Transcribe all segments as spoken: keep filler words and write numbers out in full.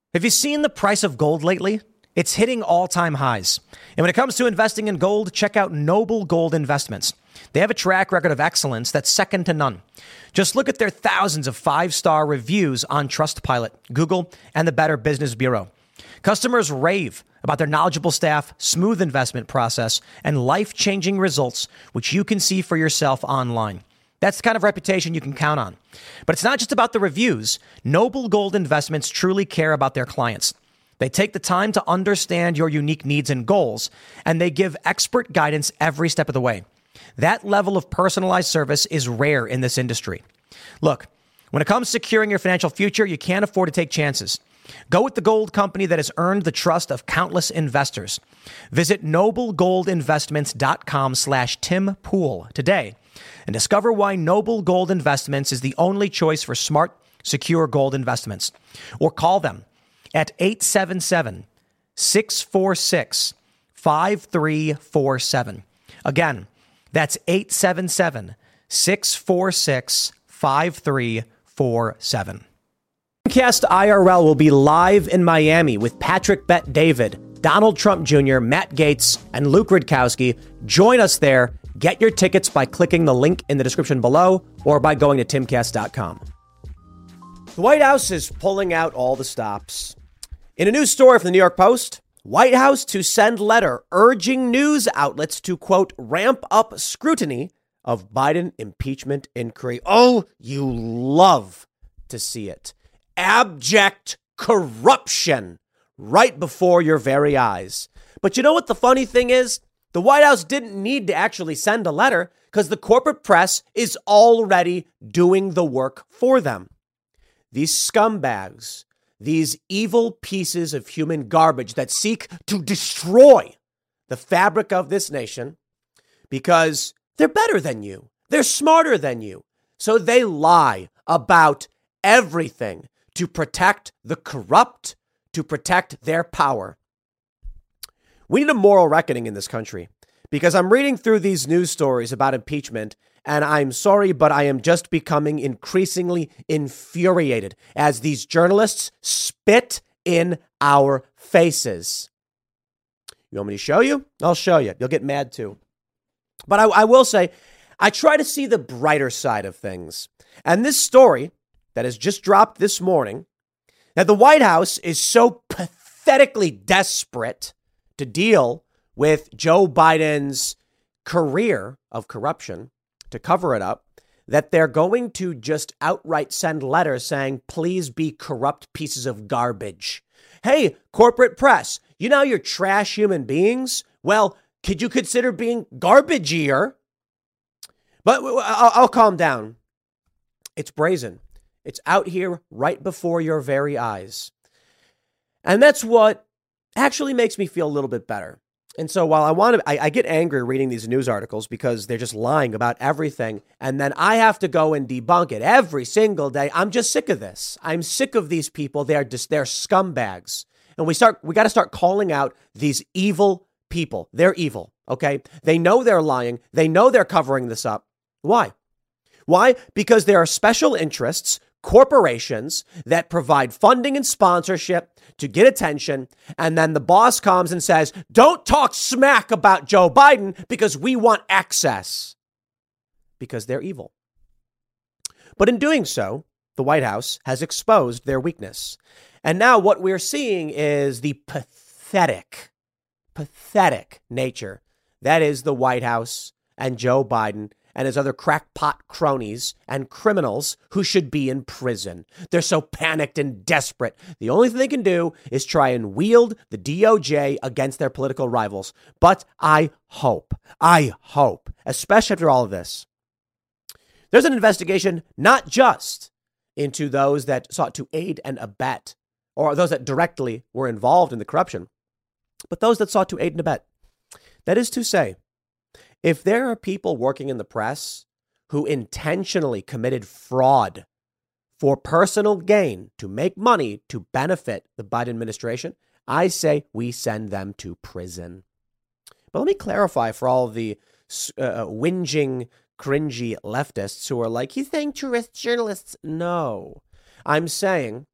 Have you seen the price of gold lately? It's hitting all-time highs. And when it comes to investing in gold, check out Noble Gold Investments. They have a track record of excellence that's second to none. Just look at their thousands of five-star reviews on Trustpilot, Google, and the Better Business Bureau. Customers rave about their knowledgeable staff, smooth investment process, and life-changing results, which you can see for yourself online. That's the kind of reputation you can count on. But it's not just about the reviews. Noble Gold Investments truly care about their clients. They take the time to understand your unique needs and goals, and they give expert guidance every step of the way. That level of personalized service is rare in this industry. Look, when it comes to securing your financial future, you can't afford to take chances. Go with the gold company that has earned the trust of countless investors. Visit noblegoldinvestments.com slash Tim Pool today and discover why Noble Gold Investments is the only choice for smart, secure gold investments. Or call them at eight seven seven, six four six, five three four seven. Again, that's eight seven seven, six four six, five three four seven. Timcast I R L will be live in Miami with Patrick Bet David, Donald Trump Junior, Matt Gaetz, and Luke Rudkowski. Join us there. Get your tickets by clicking the link in the description below or by going to timcast dot com. The White House is pulling out all the stops. In a news story from the New York Post, White House to send letter urging news outlets to, quote, ramp up scrutiny of Biden impeachment inquiry. Oh, you love to see it. Abject corruption right before your very eyes. But you know what the funny thing is? The White House didn't need to actually send a letter because the corporate press is already doing the work for them. These scumbags, these evil pieces of human garbage that seek to destroy the fabric of this nation because they're better than you. They're smarter than you. So they lie about everything to protect the corrupt, to protect their power. We need a moral reckoning in this country because I'm reading through these news stories about impeachment, and I'm sorry, but I am just becoming increasingly infuriated as these journalists spit in our faces. You want me to show you? I'll show you. You'll get mad too. But I, I will say, I try to see the brighter side of things. And this story that has just dropped this morning, that the White House is so pathetically desperate to deal with Joe Biden's career of corruption, to cover it up, that they're going to just outright send letters saying, please be corrupt pieces of garbage. Hey, corporate press, you know you're trash human beings? Well, could you consider being garbagier? But I'll, I'll calm down. It's brazen. It's out here right before your very eyes. And that's what actually makes me feel a little bit better. And so while I want to, I, I get angry reading these news articles because they're just lying about everything. And then I have to go and debunk it every single day. I'm just sick of this. I'm sick of these people. They're just, they're scumbags. And we start, we got to start calling out these evil people. They're evil. Okay. They know they're lying. They know they're covering this up. Why? Why? Because there are special interests, corporations that provide funding and sponsorship to get attention. And then the boss comes and says, don't talk smack about Joe Biden because we want access. Because they're evil. But in doing so, the White House has exposed their weakness. And now what we're seeing is the pathetic, pathetic nature that is the White House and Joe Biden and his other crackpot cronies and criminals who should be in prison. They're so panicked and desperate. The only thing they can do is try and wield the D O J against their political rivals. But I hope, I hope, especially after all of this, there's an investigation not just into those that sought to aid and abet, or those that directly were involved in the corruption, but those that sought to aid and abet. That is to say, if there are people working in the press who intentionally committed fraud for personal gain to make money to benefit the Biden administration, I say we send them to prison. But let me clarify for all of the uh, whinging, cringy leftists who are like, he's saying tourist journalists. No, I'm saying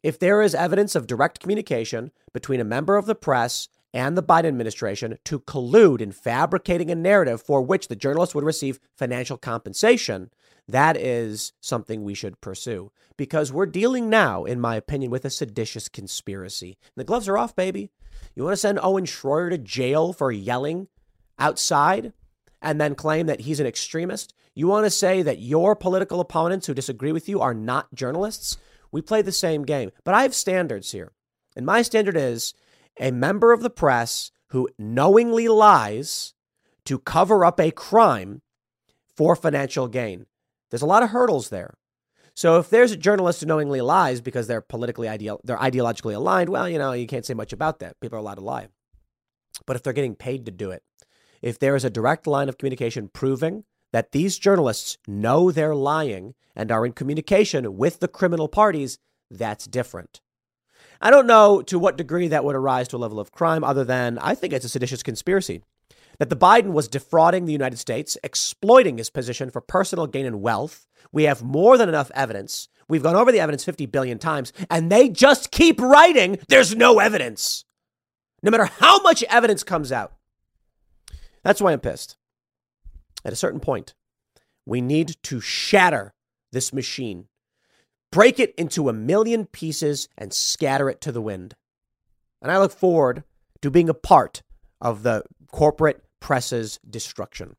if there is evidence of direct communication between a member of the press and the Biden administration to collude in fabricating a narrative for which the journalist would receive financial compensation, that is something we should pursue, because we're dealing now, in my opinion, with a seditious conspiracy. And the gloves are off, baby. You want to send Owen Schroyer to jail for yelling outside and then claim that he's an extremist? You want to say that your political opponents who disagree with you are not journalists? We play the same game, but I have standards here. And my standard is a member of the press who knowingly lies to cover up a crime for financial gain. There's a lot of hurdles there. So if there's a journalist who knowingly lies because they're politically ideal, they're ideologically aligned, well, you know, you can't say much about that. People are allowed to lie. But if they're getting paid to do it, if there is a direct line of communication proving that these journalists know they're lying and are in communication with the criminal parties, that's different. I don't know to what degree that would arise to a level of crime, other than I think it's a seditious conspiracy. That the Biden was defrauding the United States, exploiting his position for personal gain and wealth. We have more than enough evidence. We've gone over the evidence fifty billion times, and they just keep writing, there's no evidence. No matter how much evidence comes out. That's why I'm pissed. At a certain point, we need to shatter this machine, break it into a million pieces, and scatter it to the wind. And I look forward to being a part of the corporate press's destruction.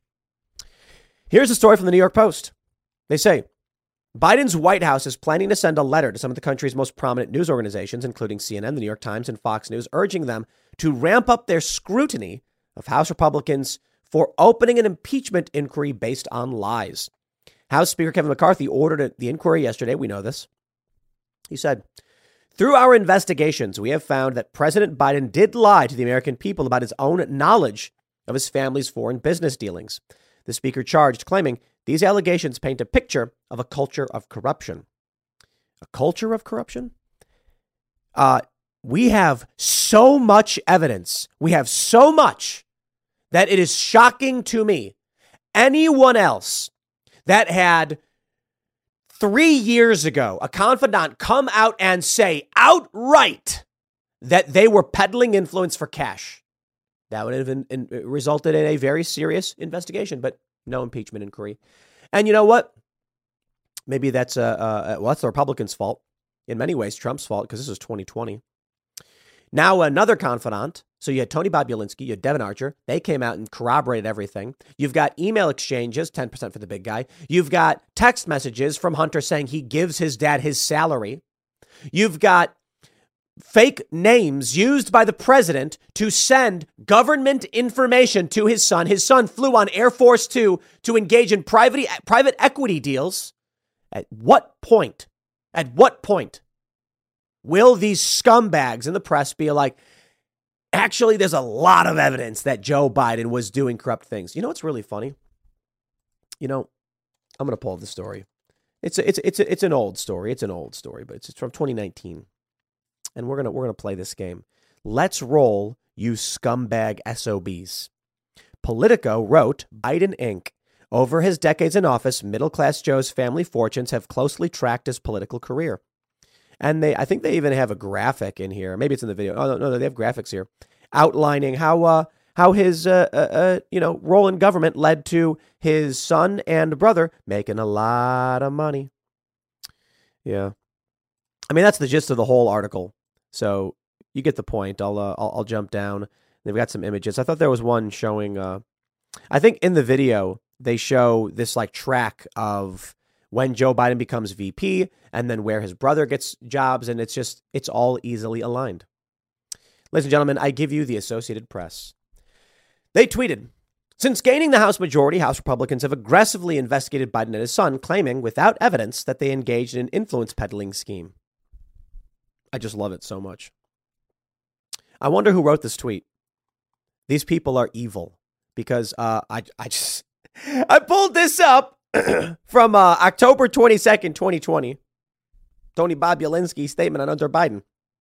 Here's a story from the New York Post. They say, Biden's White House is planning to send a letter to some of the country's most prominent news organizations, including C N N, the New York Times, and Fox News, urging them to ramp up their scrutiny of House Republicans for opening an impeachment inquiry based on lies. House Speaker Kevin McCarthy ordered the inquiry yesterday. We know this. He said, through our investigations, we have found that President Biden did lie to the American people about his own knowledge of his family's foreign business dealings. The speaker charged, claiming these allegations paint a picture of a culture of corruption. A culture of corruption? Uh, we have so much evidence. We have so much that it is shocking to me. Anyone else that had three years ago a confidant come out and say outright that they were peddling influence for cash, that would have in, in, resulted in a very serious investigation, but no impeachment inquiry. And you know what? Maybe that's, uh, uh, well, that's the Republicans' fault. In many ways, Trump's fault, because this is twenty twenty. Now another confidant. So you had Tony Bobulinski, you had Devin Archer. They came out and corroborated everything. You've got email exchanges, ten percent for the big guy. You've got text messages from Hunter saying he gives his dad his salary. You've got fake names used by the president to send government information to his son. His son flew on Air Force Two to engage in private, private equity deals. At what point, at what point will these scumbags in the press be like, actually, there's a lot of evidence that Joe Biden was doing corrupt things? You know what's really funny? You know, I'm going to pull up the story. It's a, it's a, it's a, it's an old story. It's an old story, but it's, it's from twenty nineteen. And we're going to we're going to play this game. Let's roll, you scumbag S O Bs. Politico wrote, Biden Incorporated. Over his decades in office, middle-class Joe's family fortunes have closely tracked his political career. And they, I think they even have a graphic in here. Maybe it's in the video. Oh, no, no, they have graphics here outlining how uh, how his, uh, uh, uh, you know, role in government led to his son and brother making a lot of money. Yeah. I mean, that's the gist of the whole article. So you get the point. I'll, uh, I'll, I'll jump down. They've got some images. I thought there was one showing, uh, I think in the video, they show this like track of when Joe Biden becomes V P and then where his brother gets jobs. And it's just, it's all easily aligned. Ladies and gentlemen, I give you the Associated Press. They tweeted, since gaining the House majority, House Republicans have aggressively investigated Biden and his son, claiming without evidence that they engaged in an influence peddling scheme. I just love it so much. I wonder who wrote this tweet. These people are evil because uh, I, I just, I pulled this up from uh, October twenty-second, twenty twenty. Tony Bobulinski's statement on Hunter Biden.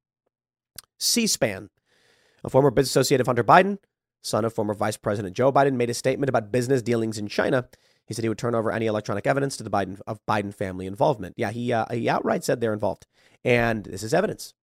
C-SPAN, a former business associate of Hunter Biden, son of former Vice President Joe Biden, made a statement about business dealings in China. He said he would turn over any electronic evidence to the Biden of Biden family involvement. Yeah, he uh, he outright said they're involved, and this is evidence.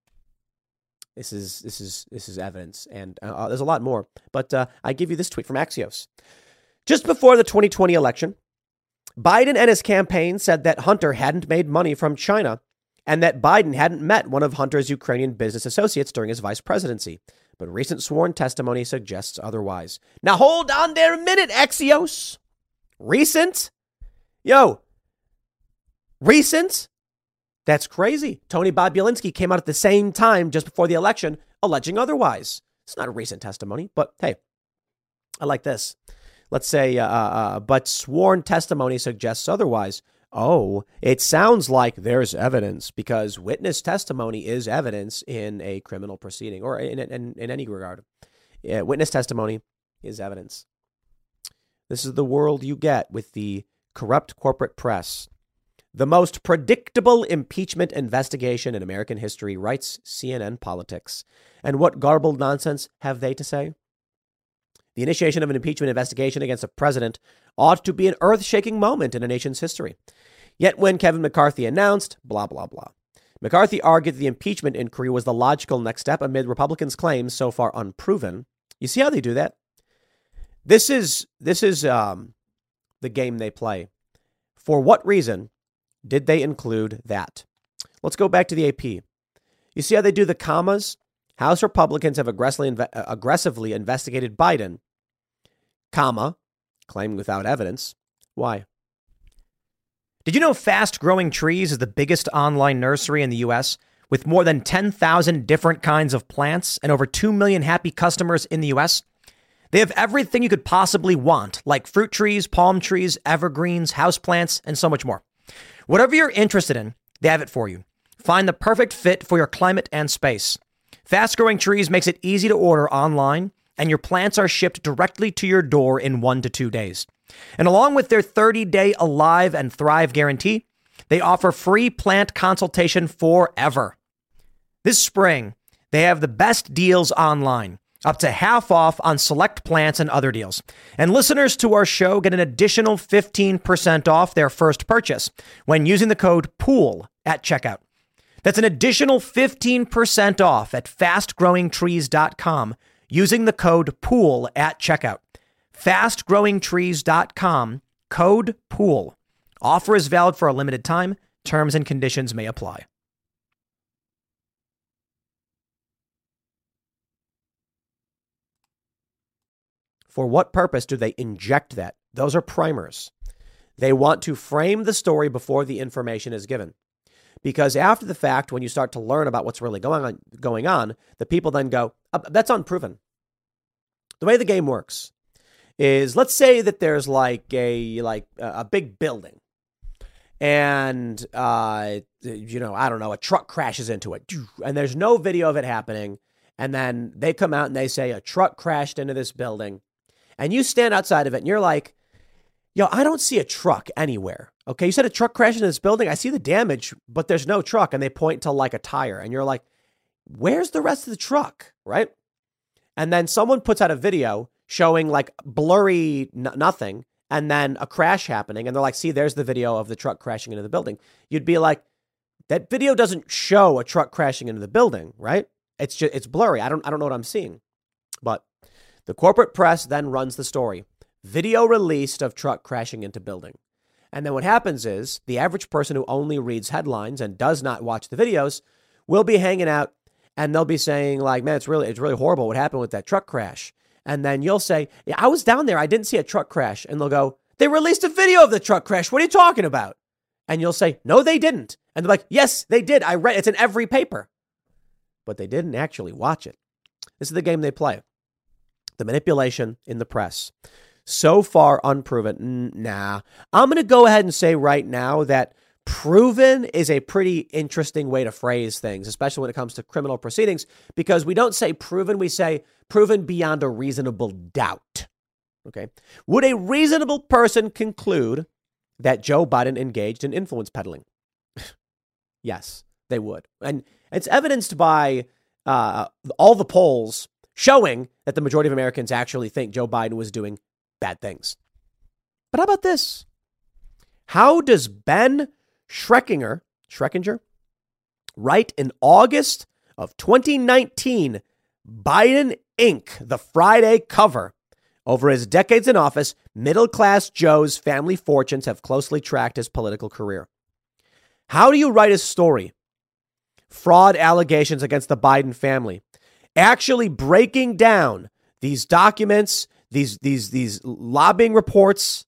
This is this is this is evidence, and uh, there's a lot more. But uh, I give you this tweet from Axios. Just before the twenty twenty election, Biden and his campaign said that Hunter hadn't made money from China and that Biden hadn't met one of Hunter's Ukrainian business associates during his vice presidency. But recent sworn testimony suggests otherwise. Now, hold on there a minute, Axios. Recent? Yo, recent? That's crazy. Tony Bobulinski came out at the same time just before the election alleging otherwise. It's not a recent testimony, but hey, I like this. Let's say, uh, uh, but sworn testimony suggests otherwise. Oh, it sounds like there's evidence because witness testimony is evidence in a criminal proceeding or in, in, in any regard. Yeah, witness testimony is evidence. This is the world you get with the corrupt corporate press. The most predictable impeachment investigation in American history, writes C N N Politics. And what garbled nonsense have they to say? The initiation of an impeachment investigation against a president ought to be an earth-shaking moment in a nation's history. Yet when Kevin McCarthy announced, blah, blah, blah. McCarthy argued the impeachment inquiry was the logical next step amid Republicans' claims so far unproven. You see how they do that? This is this is um, the game they play. For what reason did they include that? Let's go back to the A P. You see how they do the commas? House Republicans have aggressively, inve- aggressively investigated Biden, comma, claiming without evidence. Why? Did you know Fast Growing Trees is the biggest online nursery in the U S with more than ten thousand different kinds of plants and over two million happy customers in the U S? They have everything you could possibly want, like fruit trees, palm trees, evergreens, houseplants, and so much more. Whatever you're interested in, they have it for you. Find the perfect fit for your climate and space. Fast Growing Trees makes it easy to order online, and your plants are shipped directly to your door in one to two days. And along with their thirty-day Alive and Thrive guarantee, they offer free plant consultation forever. This spring, they have the best deals online, up to half off on select plants and other deals. And listeners to our show get an additional fifteen percent off their first purchase when using the code POOL at checkout. That's an additional fifteen percent off at fast growing trees dot com using the code POOL at checkout. fast growing trees dot com, code POOL. Offer is valid for a limited time. Terms and conditions may apply. For what purpose do they inject that? Those are primers. They want to frame the story before the information is given. Because after the fact, when you start to learn about what's really going on, going on, the people then go, oh, that's unproven. The way the game works is, let's say that there's like a like a big building, and uh, you know, I don't know, a truck crashes into it, and there's no video of it happening, and then they come out and they say a truck crashed into this building, and you stand outside of it, and you're like, yo, I don't see a truck anywhere. Okay, you said a truck crashed into this building. I see the damage, but there's no truck. And they point to like a tire. And you're like, where's the rest of the truck? Right? And then someone puts out a video showing like blurry n- nothing and then a crash happening. And they're like, see, there's the video of the truck crashing into the building. You'd be like, that video doesn't show a truck crashing into the building, right? It's just, it's blurry. I don't, I don't know what I'm seeing. But the corporate press then runs the story. Video released of truck crashing into building. And then what happens is the average person who only reads headlines and does not watch the videos will be hanging out and they'll be saying like, man, it's really, it's really horrible what happened with that truck crash. And then you'll say, yeah, I was down there. I didn't see a truck crash. And they'll go, they released a video of the truck crash. What are you talking about? And you'll say, no, they didn't. And they're like, yes, they did. I read, it's in every paper. But they didn't actually watch it. This is the game they play. The manipulation in the press. So far unproven. Nah, I'm going to go ahead and say right now that proven is a pretty interesting way to phrase things, especially when it comes to criminal proceedings, because we don't say proven, we say proven beyond a reasonable doubt. Okay. Would a reasonable person conclude that Joe Biden engaged in influence peddling? Yes, they would. And it's evidenced by uh, all the polls showing that the majority of Americans actually think Joe Biden was doing bad things. But how about this? How does Ben Schreckinger, Schreckinger write in August of twenty nineteen, Biden Incorporated, the Friday cover? Over his decades in office, middle-class Joe's family fortunes have closely tracked his political career. How do you write a story? Fraud allegations against the Biden family. Actually breaking down these documents, these, these, these lobbying reports.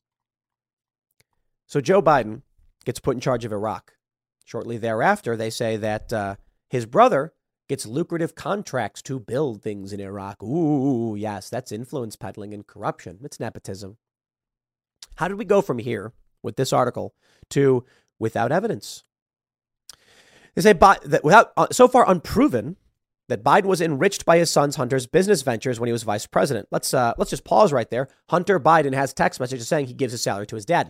So Joe Biden gets put in charge of Iraq. Shortly thereafter, they say that uh, his brother gets lucrative contracts to build things in Iraq. Ooh, yes, that's influence peddling and corruption. It's nepotism. How did we go from here with this article to without evidence? They say that without uh, so far unproven that Biden was enriched by his son's Hunter's business ventures when he was vice president. Let's uh, let's just pause right there. Hunter Biden has text messages saying he gives his salary to his dad.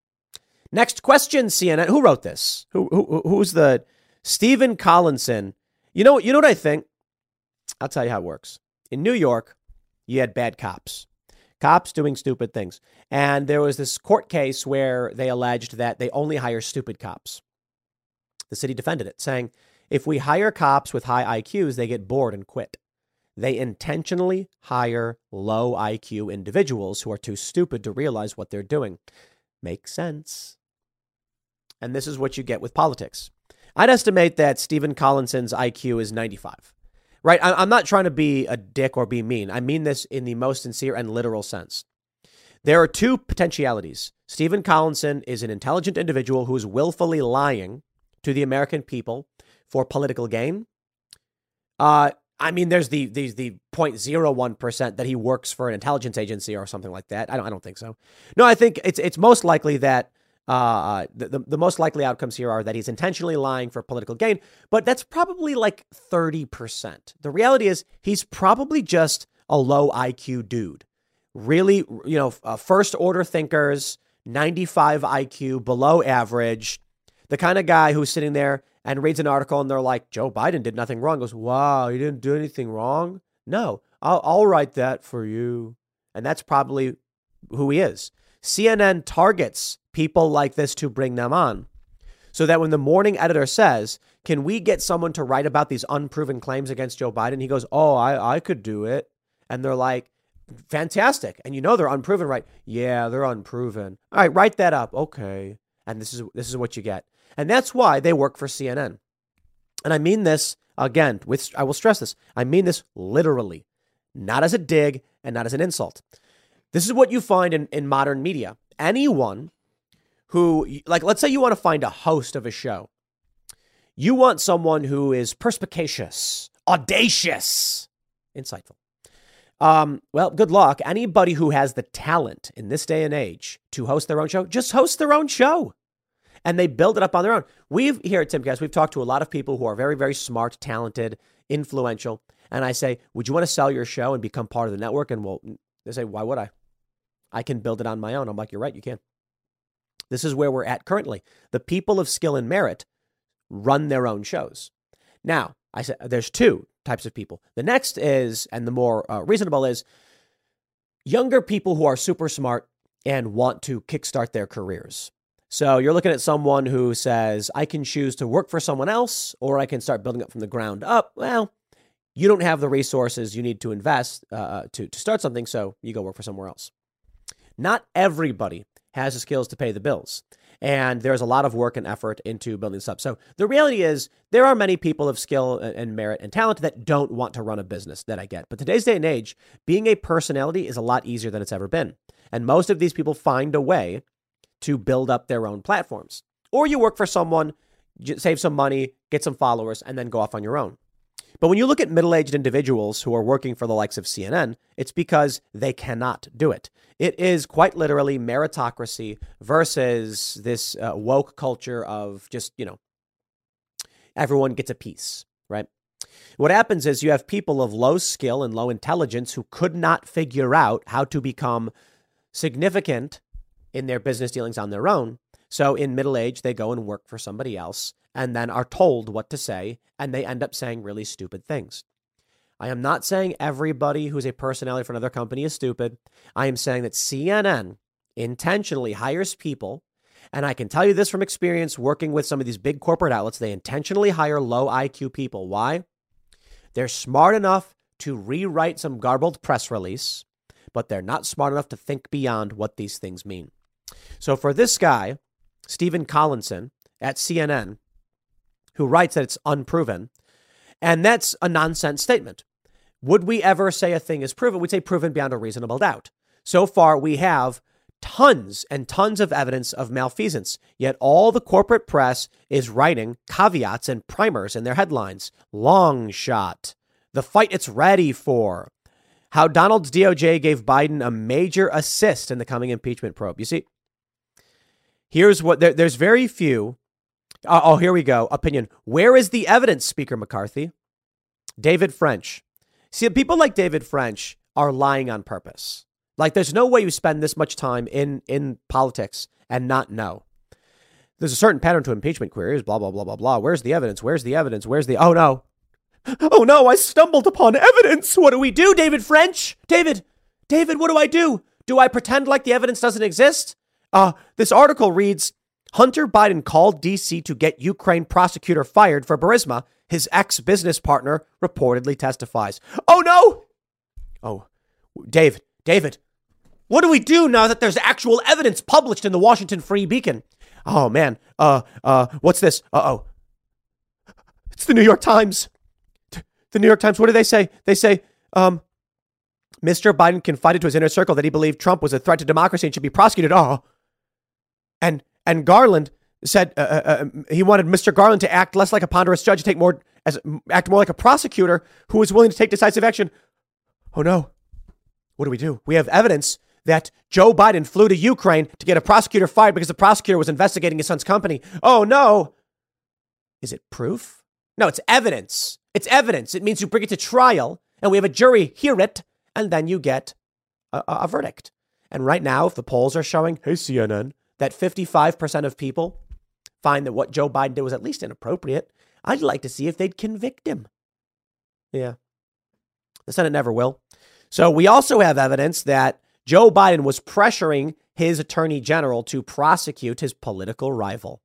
Next question, C N N. Who wrote this? Who who who's the Stephen Collinson? You know, you know what I think? I'll tell you how it works. In New York, you had bad cops, cops doing stupid things. And there was this court case where they alleged that they only hire stupid cops. The city defended it, saying, if we hire cops with high I Qs, they get bored and quit. They intentionally hire low I Q individuals who are too stupid to realize what they're doing. Makes sense. And this is what you get with politics. I'd estimate that Stephen Collinson's I Q is ninety-five, right? I'm not trying to be a dick or be mean. I mean this in the most sincere and literal sense. There are two potentialities. Stephen Collinson is an intelligent individual who is willfully lying to the American people for political gain. Uh, I mean, there's the the the zero point zero one percent that he works for an intelligence agency or something like that. I don't I don't think so. No, I think it's it's most likely that uh, the, the the most likely outcomes here are that he's intentionally lying for political gain. But that's probably like thirty percent. The reality is he's probably just a low I Q dude. Really, you know, uh, first order thinkers, ninety-five I Q, below average. The kind of guy who's sitting there and reads an article and they're like, Joe Biden did nothing wrong. Goes, wow, he didn't do anything wrong. No, I'll, I'll write that for you. And that's probably who he is. C N N targets people like this to bring them on so that when the morning editor says, can we get someone to write about these unproven claims against Joe Biden? He goes, oh, I, I could do it. And they're like, fantastic. And you know, they're unproven, right? Yeah, they're unproven. All right, write that up. Okay. And this is this is what you get. And that's why they work for C N N. And I mean this, again, with I will stress this. I mean this literally, not as a dig and not as an insult. This is what you find in, in modern media. Anyone who, like, let's say you want to find a host of a show. You want someone who is perspicacious, audacious, insightful. Um, well, good luck. Anybody who has the talent in this day and age to host their own show, just host their own show. And they build it up on their own. We've here at Timcast, we've talked to a lot of people who are very, very smart, talented, influential. And I say, would you want to sell your show and become part of the network? And well, they say, why would I? I can build it on my own. I'm like, you're right, you can. This is where we're at currently. The people of skill and merit run their own shows. Now, I said there's two types of people. The next is, and the more uh, reasonable is, younger people who are super smart and want to kickstart their careers. So you're looking at someone who says, I can choose to work for someone else, or I can start building up from the ground up. Well, you don't have the resources you need to invest uh, to, to start something, so you go work for somewhere else. Not everybody has the skills to pay the bills. And there's a lot of work and effort into building this up. So the reality is there are many people of skill and merit and talent that don't want to run a business, that I get. But today's day and age, being a personality is a lot easier than it's ever been. And most of these people find a way to build up their own platforms. Or you work for someone, save some money, get some followers, and then go off on your own. But when you look at middle-aged individuals who are working for the likes of C N N, it's because they cannot do it. It is quite literally meritocracy versus this uh, woke culture of just, you know, everyone gets a piece, right? What happens is you have people of low skill and low intelligence who could not figure out how to become significant in their business dealings on their own. So in middle age, they go and work for somebody else and then are told what to say, and they end up saying really stupid things. I am not saying everybody who's a personality for another company is stupid. I am saying that C N N intentionally hires people, and I can tell you this from experience working with some of these big corporate outlets, they intentionally hire low I Q people. Why? They're smart enough to rewrite some garbled press release, but they're not smart enough to think beyond what these things mean. So for this guy, Stephen Collinson at C N N, who writes that it's unproven, and that's a nonsense statement. Would we ever say a thing is proven? We'd say proven beyond a reasonable doubt. So far, we have tons and tons of evidence of malfeasance, yet all the corporate press is writing caveats and primers in their headlines. Long shot. The fight it's ready for. How Donald's D O J gave Biden a major assist in the coming impeachment probe. You see, here's what there, there's very few. Uh, oh, here we go. Opinion. Where is the evidence, Speaker McCarthy? David French. See, people like David French are lying on purpose. Like, there's no way you spend this much time in, in politics and not know. There's a certain pattern to impeachment queries, blah, blah, blah, blah, blah. Where's the evidence? Where's the evidence? Where's the, oh no. Oh no, I stumbled upon evidence. What do we do, David French? David, David, what do I do? Do I pretend like the evidence doesn't exist? Uh, this article reads, Hunter Biden called D C to get Ukraine prosecutor fired for Burisma. His ex-business partner reportedly testifies. Oh no. Oh, David, David. What do we do now that there's actual evidence published in the Washington Free Beacon? Oh, man. Uh, uh, what's this? Uh-oh. It's the New York Times. The New York Times. What do they say? They say, um, Mister Biden confided to his inner circle that he believed Trump was a threat to democracy and should be prosecuted. Oh. And, and Garland said uh, uh, he wanted Mister Garland to act less like a ponderous judge, take more as act more like a prosecutor who was willing to take decisive action. Oh, no. What do we do? We have evidence that Joe Biden flew to Ukraine to get a prosecutor fired because the prosecutor was investigating his son's company. Oh, no. Is it proof? No, it's evidence. It's evidence. It means you bring it to trial and we have a jury hear it and then you get a, a verdict. And right now, if the polls are showing, hey, C N N, that fifty-five percent of people find that what Joe Biden did was at least inappropriate, I'd like to see if they'd convict him. Yeah. The Senate never will. So we also have evidence that Joe Biden was pressuring his attorney general to prosecute his political rival.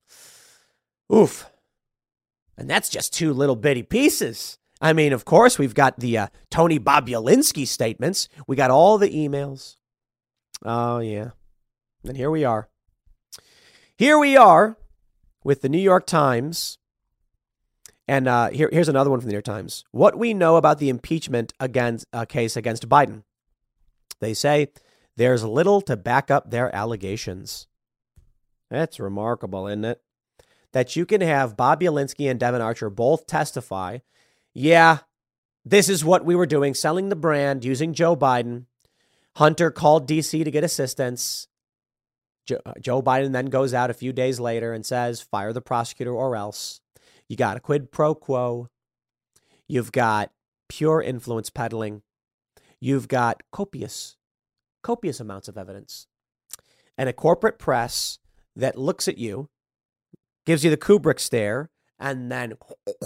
Oof. And that's just two little bitty pieces. I mean, of course, we've got the uh, Tony Bobulinski statements. We got all the emails. Oh, yeah. And here we are. Here we are with the New York Times. And uh, here, here's another one from the New York Times. What we know about the impeachment against uh, case against Biden. They say there's little to back up their allegations. That's remarkable, isn't it? That you can have Bobulinski and Devon Archer both testify. Yeah, this is what we were doing, selling the brand, using Joe Biden. Hunter called D C to get assistance. Joe, uh, Joe Biden then goes out a few days later and says, fire the prosecutor or else. You got a quid pro quo. You've got pure influence peddling. You've got copious, copious amounts of evidence. And a corporate press that looks at you, gives you the Kubrick stare, and then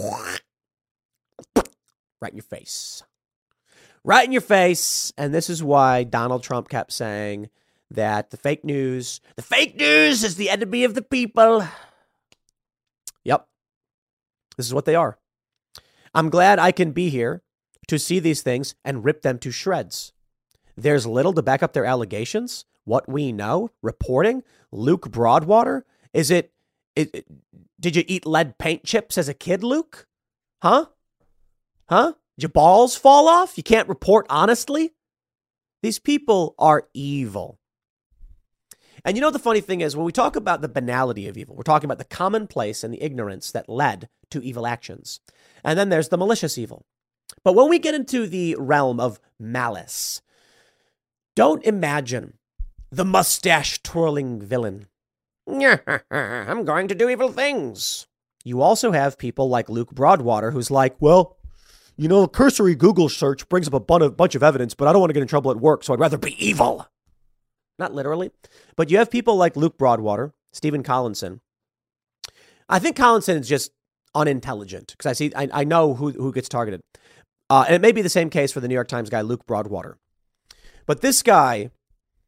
right in your face. Right in your face. And this is why Donald Trump kept saying that the fake news, the fake news is the enemy of the people. Yep. This is what they are. I'm glad I can be here to see these things and rip them to shreds. There's little to back up their allegations. What we know, reporting, Luke Broadwater. Is it, it, it did you eat lead paint chips as a kid, Luke? Huh? Huh? Did your balls fall off? You can't report honestly? These people are evil. And you know, the funny thing is, when we talk about the banality of evil, we're talking about the commonplace and the ignorance that led to evil actions. And then there's the malicious evil. But when we get into the realm of malice, don't imagine the mustache twirling villain. I'm going to do evil things. You also have people like Luke Broadwater, who's like, well, you know, a cursory Google search brings up a bunch of evidence, but I don't want to get in trouble at work, so I'd rather be evil. Not literally, but you have people like Luke Broadwater, Stephen Collinson. I think Collinson is just unintelligent because I see, I, I know who, who gets targeted. Uh, and it may be the same case for the New York Times guy, Luke Broadwater. But this guy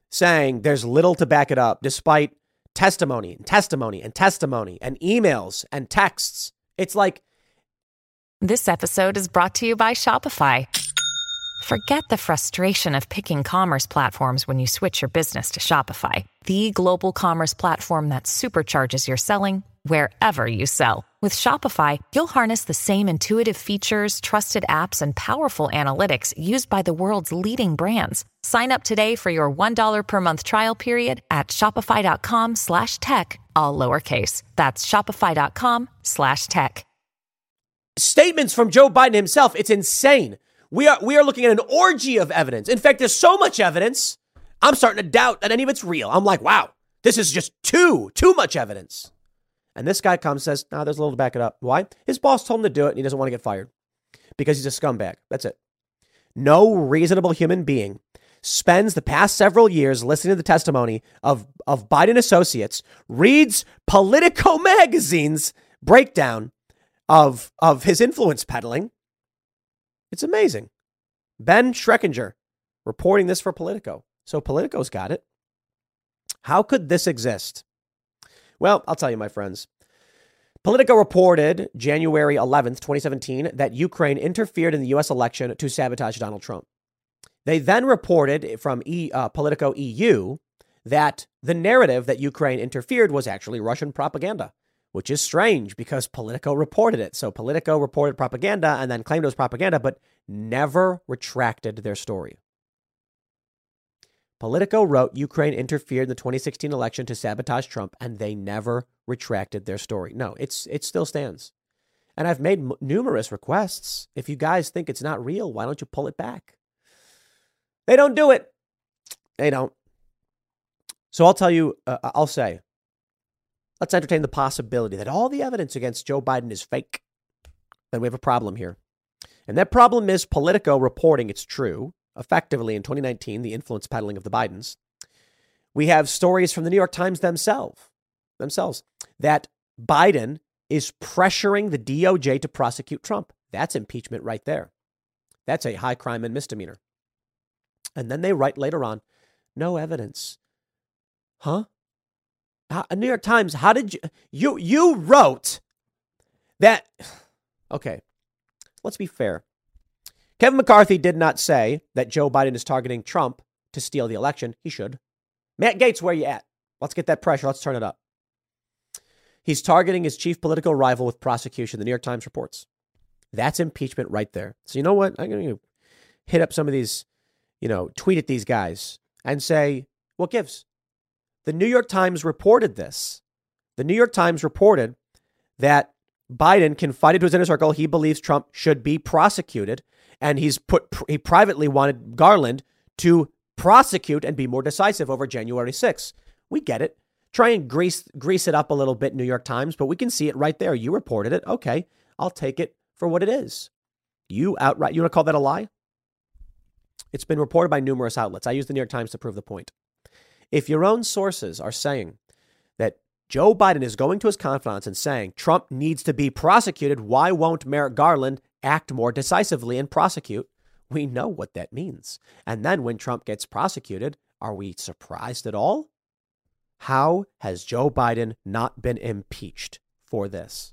saying there's little to back it up, despite testimony and testimony and testimony and emails and texts. It's like. This episode is brought to you by Shopify. Forget the frustration of picking commerce platforms when you switch your business to Shopify, the global commerce platform that supercharges your selling wherever you sell. With Shopify, you'll harness the same intuitive features, trusted apps, and powerful analytics used by the world's leading brands. Sign up today for your one dollar per month trial period at shopify.com slash tech, all lowercase. That's shopify.com slash tech. Statements from Joe Biden himself. It's insane. We are we are looking at an orgy of evidence. In fact, there's so much evidence, I'm starting to doubt that any of it's real. I'm like, wow, this is just too, too much evidence. And this guy comes and says, no, there's a little to back it up. Why? His boss told him to do it and he doesn't want to get fired because he's a scumbag. That's it. No reasonable human being spends the past several years listening to the testimony of, of Biden associates, reads Politico magazine's breakdown of, of his influence peddling. It's amazing. Ben Schreckinger reporting this for Politico. So Politico's got it. How could this exist? Well, I'll tell you, my friends. Politico reported January eleventh, twenty seventeen, that Ukraine interfered in the U S election to sabotage Donald Trump. They then reported from e, uh, Politico E U that the narrative that Ukraine interfered was actually Russian propaganda, which is strange because Politico reported it. So Politico reported propaganda and then claimed it was propaganda, but never retracted their story. Politico wrote Ukraine interfered in the twenty sixteen election to sabotage Trump, and they never retracted their story. No, it's it still stands. And I've made m- numerous requests. If you guys think it's not real, why don't you pull it back? They don't do it. They don't. So I'll tell you, uh, I'll say, let's entertain the possibility that all the evidence against Joe Biden is fake. Then we have a problem here. And that problem is Politico reporting it's true. Effectively, in twenty nineteen, the influence peddling of the Bidens. We have stories from the New York Times themselves, themselves that Biden is pressuring the D O J to prosecute Trump. That's impeachment right there. That's a high crime and misdemeanor. And then they write later on, no evidence. Huh? How, New York Times, how did you, you, you wrote that, okay, let's be fair. Kevin McCarthy did not say that Joe Biden is targeting Trump to steal the election. He should. Matt Gaetz, where you at? Let's get that pressure. Let's turn it up. He's targeting his chief political rival with prosecution, the New York Times reports. That's impeachment right there. So you know what? I'm going to hit up some of these, you know, tweet at these guys and say, what gives? The New York Times reported this. The New York Times reported that Biden confided to his inner circle he believes Trump should be prosecuted. And he's put he privately wanted Garland to prosecute and be more decisive over January sixth. We get it. Try and grease grease it up a little bit, New York Times, but we can see it right there. You reported it. OK, I'll take it for what it is. You outright. You want to call that a lie? It's been reported by numerous outlets. I use the New York Times to prove the point. If your own sources are saying that Joe Biden is going to his confidants and saying Trump needs to be prosecuted, why won't Merrick Garland act more decisively and prosecute? We know what that means. And then when Trump gets prosecuted, are we surprised at all? How has Joe Biden not been impeached for this?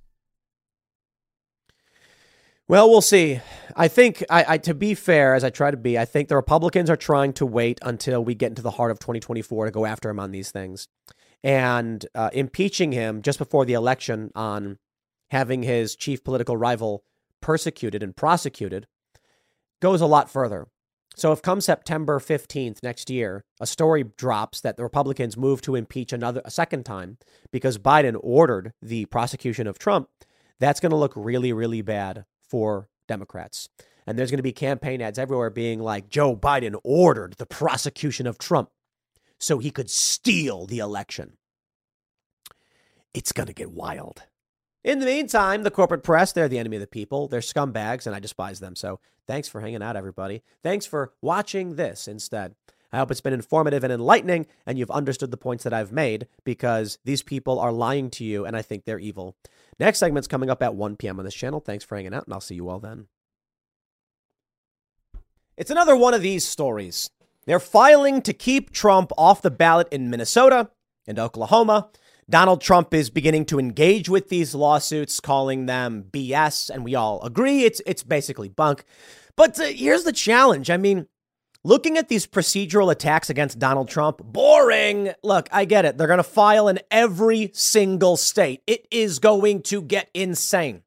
Well, we'll see. I think, I, I, to be fair, as I try to be, I think the Republicans are trying to wait until we get into the heart of twenty twenty-four to go after him on these things. And uh, impeaching him just before the election on having his chief political rival persecuted and prosecuted goes a lot further. So if come September fifteenth next year, a story drops that the Republicans move to impeach another a second time because Biden ordered the prosecution of Trump, that's going to look really, really bad for Democrats. And there's going to be campaign ads everywhere being like, Joe Biden ordered the prosecution of Trump so he could steal the election. It's going to get wild. In the meantime, the corporate press, they're the enemy of the people. They're scumbags, and I despise them. So thanks for hanging out, everybody. Thanks for watching this instead. I hope it's been informative and enlightening, and you've understood the points that I've made, because these people are lying to you, and I think they're evil. Next segment's coming up at one p.m. on this channel. Thanks for hanging out, and I'll see you all then. It's another one of these stories. They're filing to keep Trump off the ballot in Minnesota and Oklahoma. Donald Trump is beginning to engage with these lawsuits, calling them B S, and we all agree it's it's basically bunk. But uh, here's the challenge. I mean, looking at these procedural attacks against Donald Trump, boring. Look, I get it. They're going to file in every single state. It is going to get insane.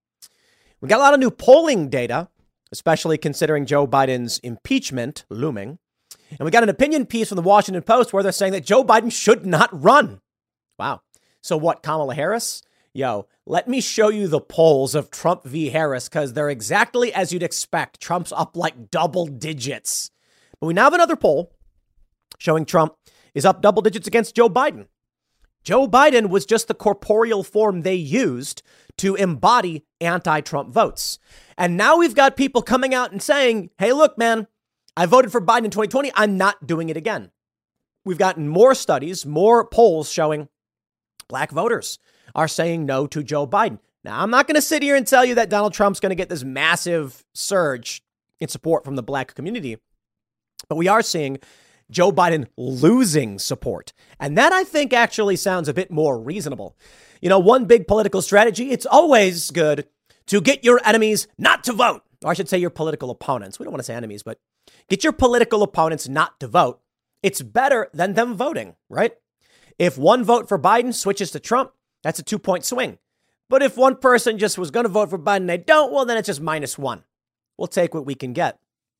We got a lot of new polling data, especially considering Joe Biden's impeachment looming. And we got an opinion piece from the Washington Post where they're saying that Joe Biden should not run. Wow. So what, Kamala Harris? Yo, let me show you the polls of Trump v. Harris, because they're exactly as you'd expect. Trump's up like double digits. But we now have another poll showing Trump is up double digits against Joe Biden. Joe Biden was just the corporeal form they used to embody anti-Trump votes. And now we've got people coming out and saying, hey, look, man, I voted for Biden in twenty twenty. I'm not doing it again. We've gotten more studies, more polls showing black voters are saying no to Joe Biden. Now, I'm not going to sit here and tell you that Donald Trump's going to get this massive surge in support from the black community, but we are seeing Joe Biden losing support. And that, I think, actually sounds a bit more reasonable. You know, one big political strategy, it's always good to get your enemies not to vote. Or I should say your political opponents. We don't want to say enemies, but get your political opponents not to vote. It's better than them voting, right? If one vote for Biden switches to Trump, that's a two point swing. But if one person just was going to vote for Biden and they don't, well, then it's just minus one. We'll take what we can get.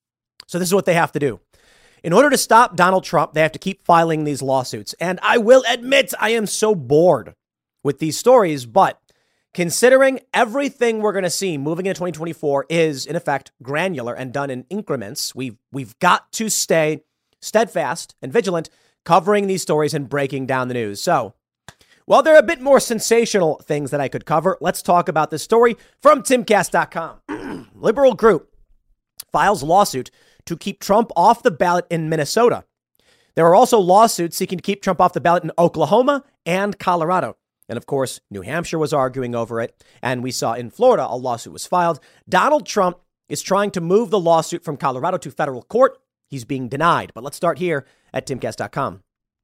So this is what they have to do. In order to stop Donald Trump, they have to keep filing these lawsuits. And I will admit, I am so bored with these stories. But considering everything we're going to see moving into twenty twenty-four is, in effect, granular and done in increments, we've, we've got to stay steadfast and vigilant covering these stories and breaking down the news. So while there are a bit more sensational things that I could cover, let's talk about this story from Timcast dot com. Liberal group files lawsuit to keep Trump off the ballot in Minnesota. There are also lawsuits seeking to keep Trump off the ballot in Oklahoma and Colorado. And of course, New Hampshire was arguing over it. And we saw in Florida, a lawsuit was filed. Donald Trump is trying to move the lawsuit from Colorado to federal court. He's being denied. But let's start here at Timcast dot com.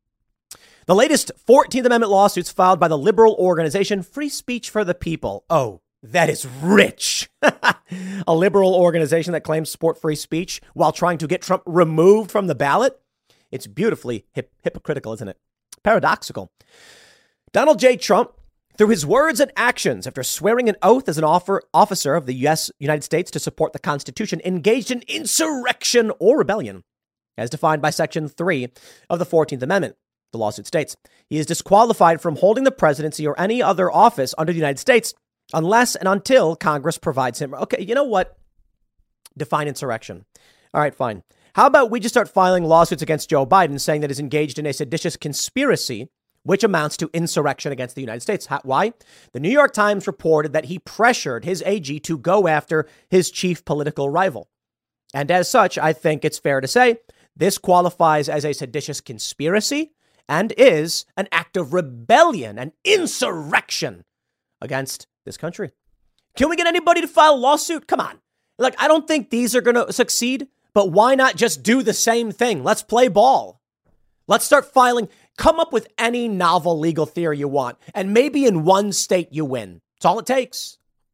The latest fourteenth Amendment lawsuits filed by the liberal organization Free Speech for the People. Oh, that is rich. A liberal organization that claims to support free speech while trying to get Trump removed from the ballot. It's beautifully hip- hypocritical, isn't it? Paradoxical. Donald J. Trump, through his words and actions after swearing an oath as an offer, officer of the U S United States to support the Constitution, engaged in insurrection or rebellion, as defined by Section three of the fourteenth Amendment. The lawsuit states he is disqualified from holding the presidency or any other office under the United States unless and until Congress provides him. Okay, you know what? Define insurrection. All right, fine. How about we just start filing lawsuits against Joe Biden saying that he's engaged in a seditious conspiracy, which amounts to insurrection against the United States. How, why? The New York Times reported that he pressured his A G to go after his chief political rival. And as such, I think it's fair to say this qualifies as a seditious conspiracy and is an act of rebellion and insurrection against this country. Can we get anybody to file a lawsuit? Come on. Like, I don't think these are going to succeed, but why not just do the same thing? Let's play ball. Let's start filing. Come up with any novel legal theory you want, and maybe in one state you win. That's all it takes.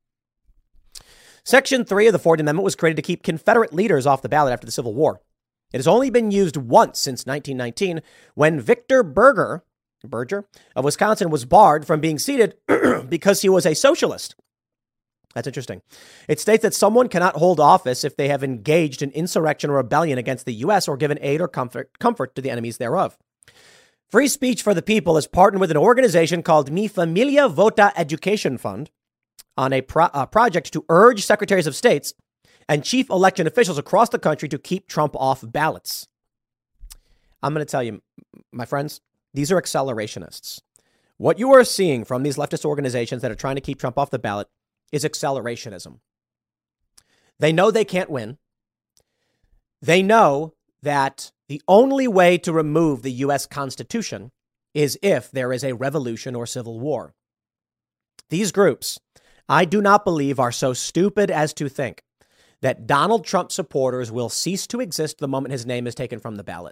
Section three of the fourteenth Amendment was created to keep Confederate leaders off the ballot after the Civil War. It has only been used once since nineteen nineteen, when Victor Berger, Berger of Wisconsin was barred from being seated because he was a socialist. That's interesting. It states that someone cannot hold office if they have engaged in insurrection or rebellion against the U S or given aid or comfort, comfort to the enemies thereof. Free Speech for the People has partnered with an organization called Mi Familia Vota Education Fund on a, pro- a project to urge secretaries of states and chief election officials across the country to keep Trump off ballots. I'm going to tell you, my friends, these are accelerationists. What you are seeing from these leftist organizations that are trying to keep Trump off the ballot is accelerationism. They know they can't win. They know that the only way to remove the U S Constitution is if there is a revolution or civil war. These groups, I do not believe, are so stupid as to think that Donald Trump supporters will cease to exist the moment his name is taken from the ballot.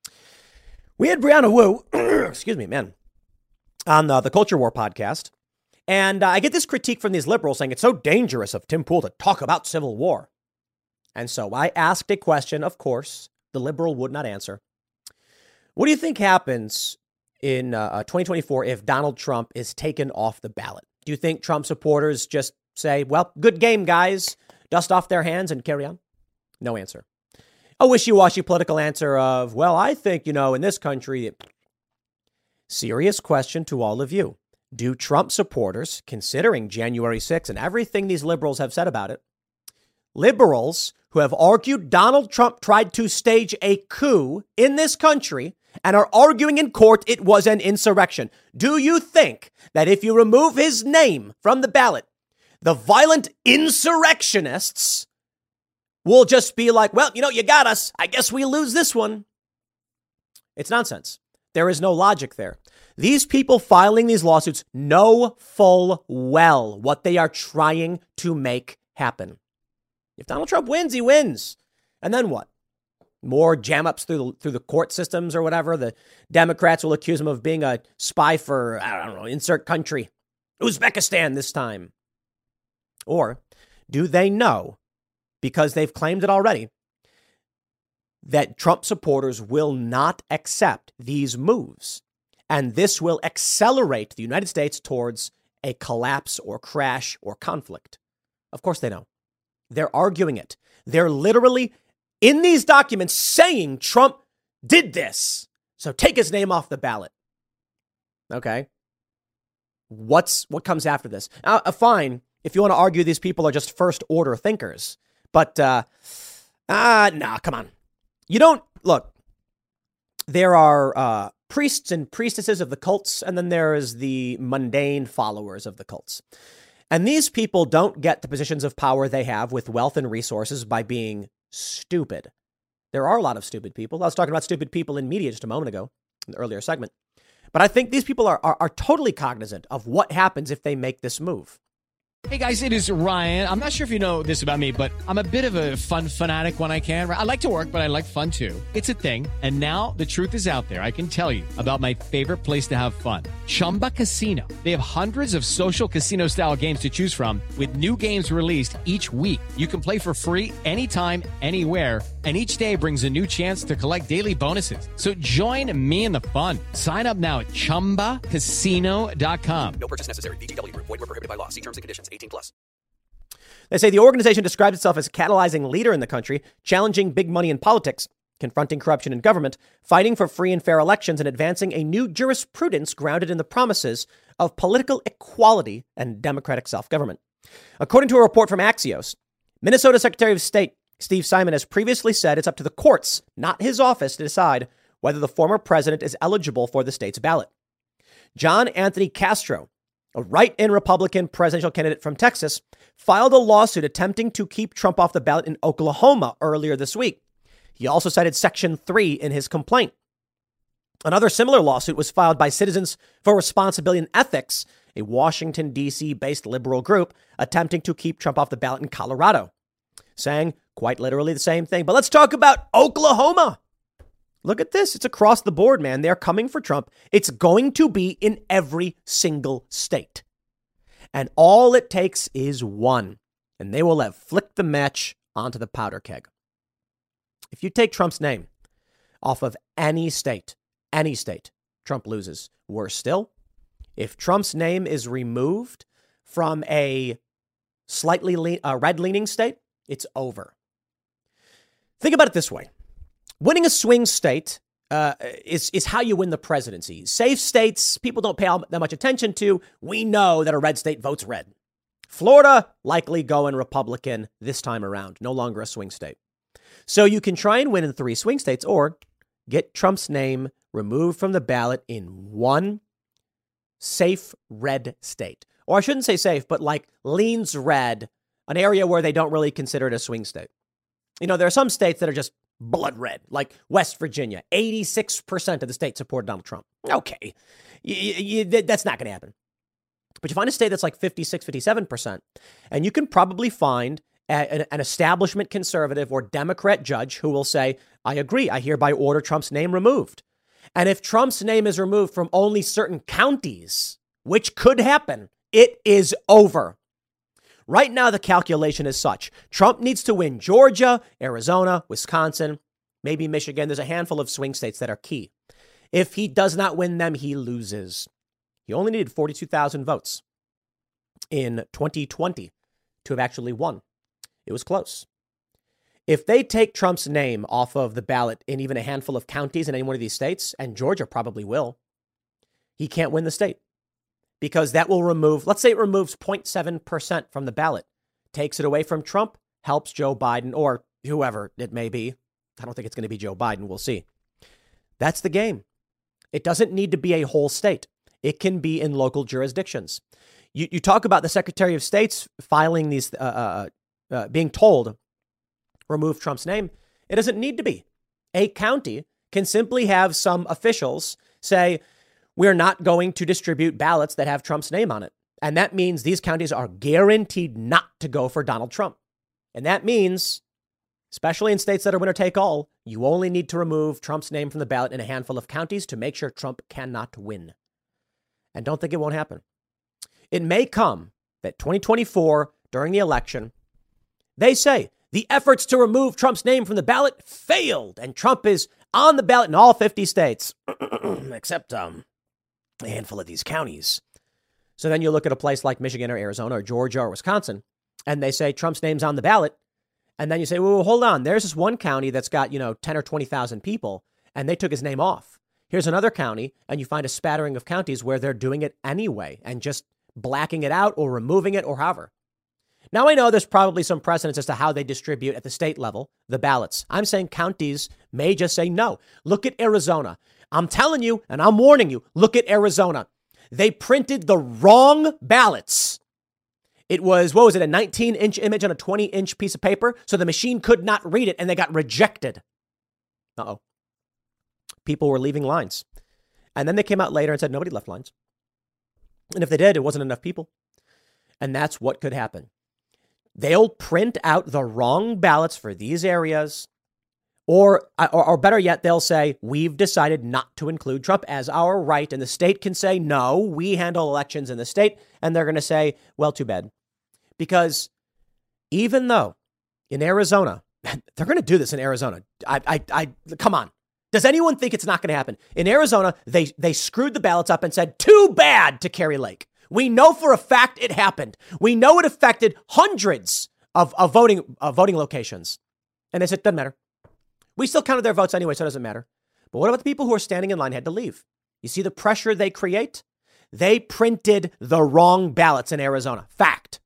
We had Brianna Wu, excuse me, man, on the, the Culture War podcast. And uh, I get this critique from these liberals saying it's so dangerous of Tim Pool to talk about civil war. And so I asked a question, of course, the liberal would not answer. What do you think happens in uh, twenty twenty-four if Donald Trump is taken off the ballot? Do you think Trump supporters just say, well, good game, guys, dust off their hands and carry on? No answer. A wishy-washy political answer of, well, I think, you know, in this country. Serious question to all of you. Do Trump supporters, considering January sixth and everything these liberals have said about it, liberals who have argued Donald Trump tried to stage a coup in this country and are arguing in court it was an insurrection, do you think that if you remove his name from the ballot, the violent insurrectionists will just be like, well, you know, you got us. I guess we lose this one. It's nonsense. There is no logic there. These people filing these lawsuits know full well what they are trying to make happen. If Donald Trump wins, he wins. And then what? More jam-ups through the, through the court systems or whatever. The Democrats will accuse him of being a spy for, I don't know, insert country. Uzbekistan this time. Or do they know, because they've claimed it already, that Trump supporters will not accept these moves? And this will accelerate the United States towards a collapse or crash or conflict. Of course they know. They're arguing it. They're literally in these documents saying Trump did this. So take his name off the ballot. Okay. What's what comes after this? Uh, uh, fine. If you want to argue these people are just first order thinkers. But, uh, uh, nah, come on. You don't look. There are uh, priests and priestesses of the cults, and then there is the mundane followers of the cults. And these people don't get the positions of power they have with wealth and resources by being stupid. There are a lot of stupid people. I was talking about stupid people in media just a moment ago in the earlier segment. But I think these people are, are, are totally cognizant of what happens if they make this move. Hey guys, it is Ryan. I'm not sure if you know this about me, but I'm a bit of a fun fanatic when I can. I like to work, but I like fun too. It's a thing. And now the truth is out there. I can tell you about my favorite place to have fun. Chumba Casino. They have hundreds of social casino style games to choose from with new games released each week. You can play for free anytime, anywhere. And each day brings a new chance to collect daily bonuses. So join me in the fun. Sign up now at chumba casino dot com. No purchase necessary. V G W. Void where prohibited by law. See terms and conditions. eighteen plus. They say the organization describes itself as a catalyzing leader in the country, challenging big money in politics, confronting corruption in government, fighting for free and fair elections, and advancing a new jurisprudence grounded in the promises of political equality and democratic self-government. According to a report from Axios, Minnesota Secretary of State Steve Simon has previously said it's up to the courts, not his office, to decide whether the former president is eligible for the state's ballot. John Anthony Castro, a write-in Republican presidential candidate from Texas, filed a lawsuit attempting to keep Trump off the ballot in Oklahoma earlier this week. He also cited Section three in his complaint. Another similar lawsuit was filed by Citizens for Responsibility and Ethics, a Washington, D C-based liberal group attempting to keep Trump off the ballot in Colorado, saying quite literally the same thing. But let's talk about Oklahoma. Look at this. It's across the board, man. They're coming for Trump. It's going to be in every single state. And all it takes is one. And they will have flicked the match onto the powder keg. If you take Trump's name off of any state, any state, Trump loses. Worse still, if Trump's name is removed from a slightly le- uh, red-leaning state, it's over. Think about it this way. Winning a swing state uh, is, is how you win the presidency. Safe states, people don't pay all that much attention to. We know that a red state votes red. Florida, likely going Republican this time around. No longer a swing state. So you can try and win in three swing states or get Trump's name removed from the ballot in one safe red state. Or I shouldn't say safe, but like leans red, an area where they don't really consider it a swing state. You know, there are some states that are just blood red, like West Virginia. eighty-six percent of the state support Donald Trump. Okay, you, you, that's not going to happen. But you find a state that's like fifty-six, fifty-seven percent, and you can probably find an, an establishment conservative or Democrat judge who will say, I agree, I hereby order Trump's name removed. And if Trump's name is removed from only certain counties, which could happen, it is over. Right now, the calculation is such. Trump needs to win Georgia, Arizona, Wisconsin, maybe Michigan. There's a handful of swing states that are key. If he does not win them, he loses. He only needed forty-two thousand votes in twenty twenty to have actually won. It was close. If they take Trump's name off of the ballot in even a handful of counties in any one of these states, and Georgia probably will, he can't win the state because that will remove, let's say it removes zero point seven percent from the ballot, takes it away from Trump, helps Joe Biden or whoever it may be. I don't think it's going to be Joe Biden. We'll see. That's the game. It doesn't need to be a whole state. It can be in local jurisdictions. You, you talk about the Secretary of State's filing these, uh, uh, uh, being told, remove Trump's name. It doesn't need to be. A county can simply have some officials say, we're not going to distribute ballots that have Trump's name on it. And that means these counties are guaranteed not to go for Donald Trump. And that means, especially in states that are winner take all, you only need to remove Trump's name from the ballot in a handful of counties to make sure Trump cannot win. And don't think it won't happen. It may come that twenty twenty-four, during the election, they say the efforts to remove Trump's name from the ballot failed and Trump is on the ballot in all fifty states, except um, a handful of these counties. So then you look at a place like Michigan or Arizona or Georgia or Wisconsin, and they say Trump's name's on the ballot. And then you say, well, hold on. There's this one county that's got, you know, ten or twenty thousand people, and they took his name off. Here's another county, and you find a spattering of counties where they're doing it anyway and just blacking it out or removing it or however. Now, I know there's probably some precedence as to how they distribute at the state level the ballots. I'm saying counties may just say no. Look at Arizona. I'm telling you, and I'm warning you, look at Arizona. They printed the wrong ballots. It was, what was it, a nineteen inch image on a twenty inch piece of paper? So the machine could not read it and they got rejected. Uh-oh. People were leaving lines. And then they came out later and said nobody left lines. And if they did, it wasn't enough people. And that's what could happen. They'll print out the wrong ballots for these areas. Or, or, or better yet, they'll say, we've decided not to include Trump as our right. And the state can say, no, we handle elections in the state. And they're going to say, well, too bad. Because even though in Arizona, they're going to do this in Arizona. I, I, I, come on. Does anyone think it's not going to happen? In Arizona, they, they screwed the ballots up and said, too bad to Kari Lake. We know for a fact it happened. We know it affected hundreds of, of voting of voting locations. And they said, doesn't matter. We still counted their votes anyway, so it doesn't matter. But what about the people who are standing in line had to leave? You see the pressure they create? They printed the wrong ballots in Arizona. Fact.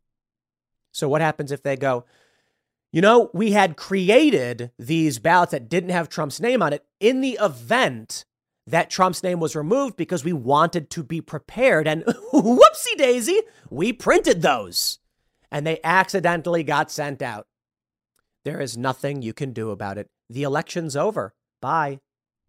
So what happens if they go, you know, we had created these ballots that didn't have Trump's name on it in the event that Trump's name was removed because we wanted to be prepared. And whoopsie daisy, we printed those and they accidentally got sent out. There is nothing you can do about it. The election's over. Bye.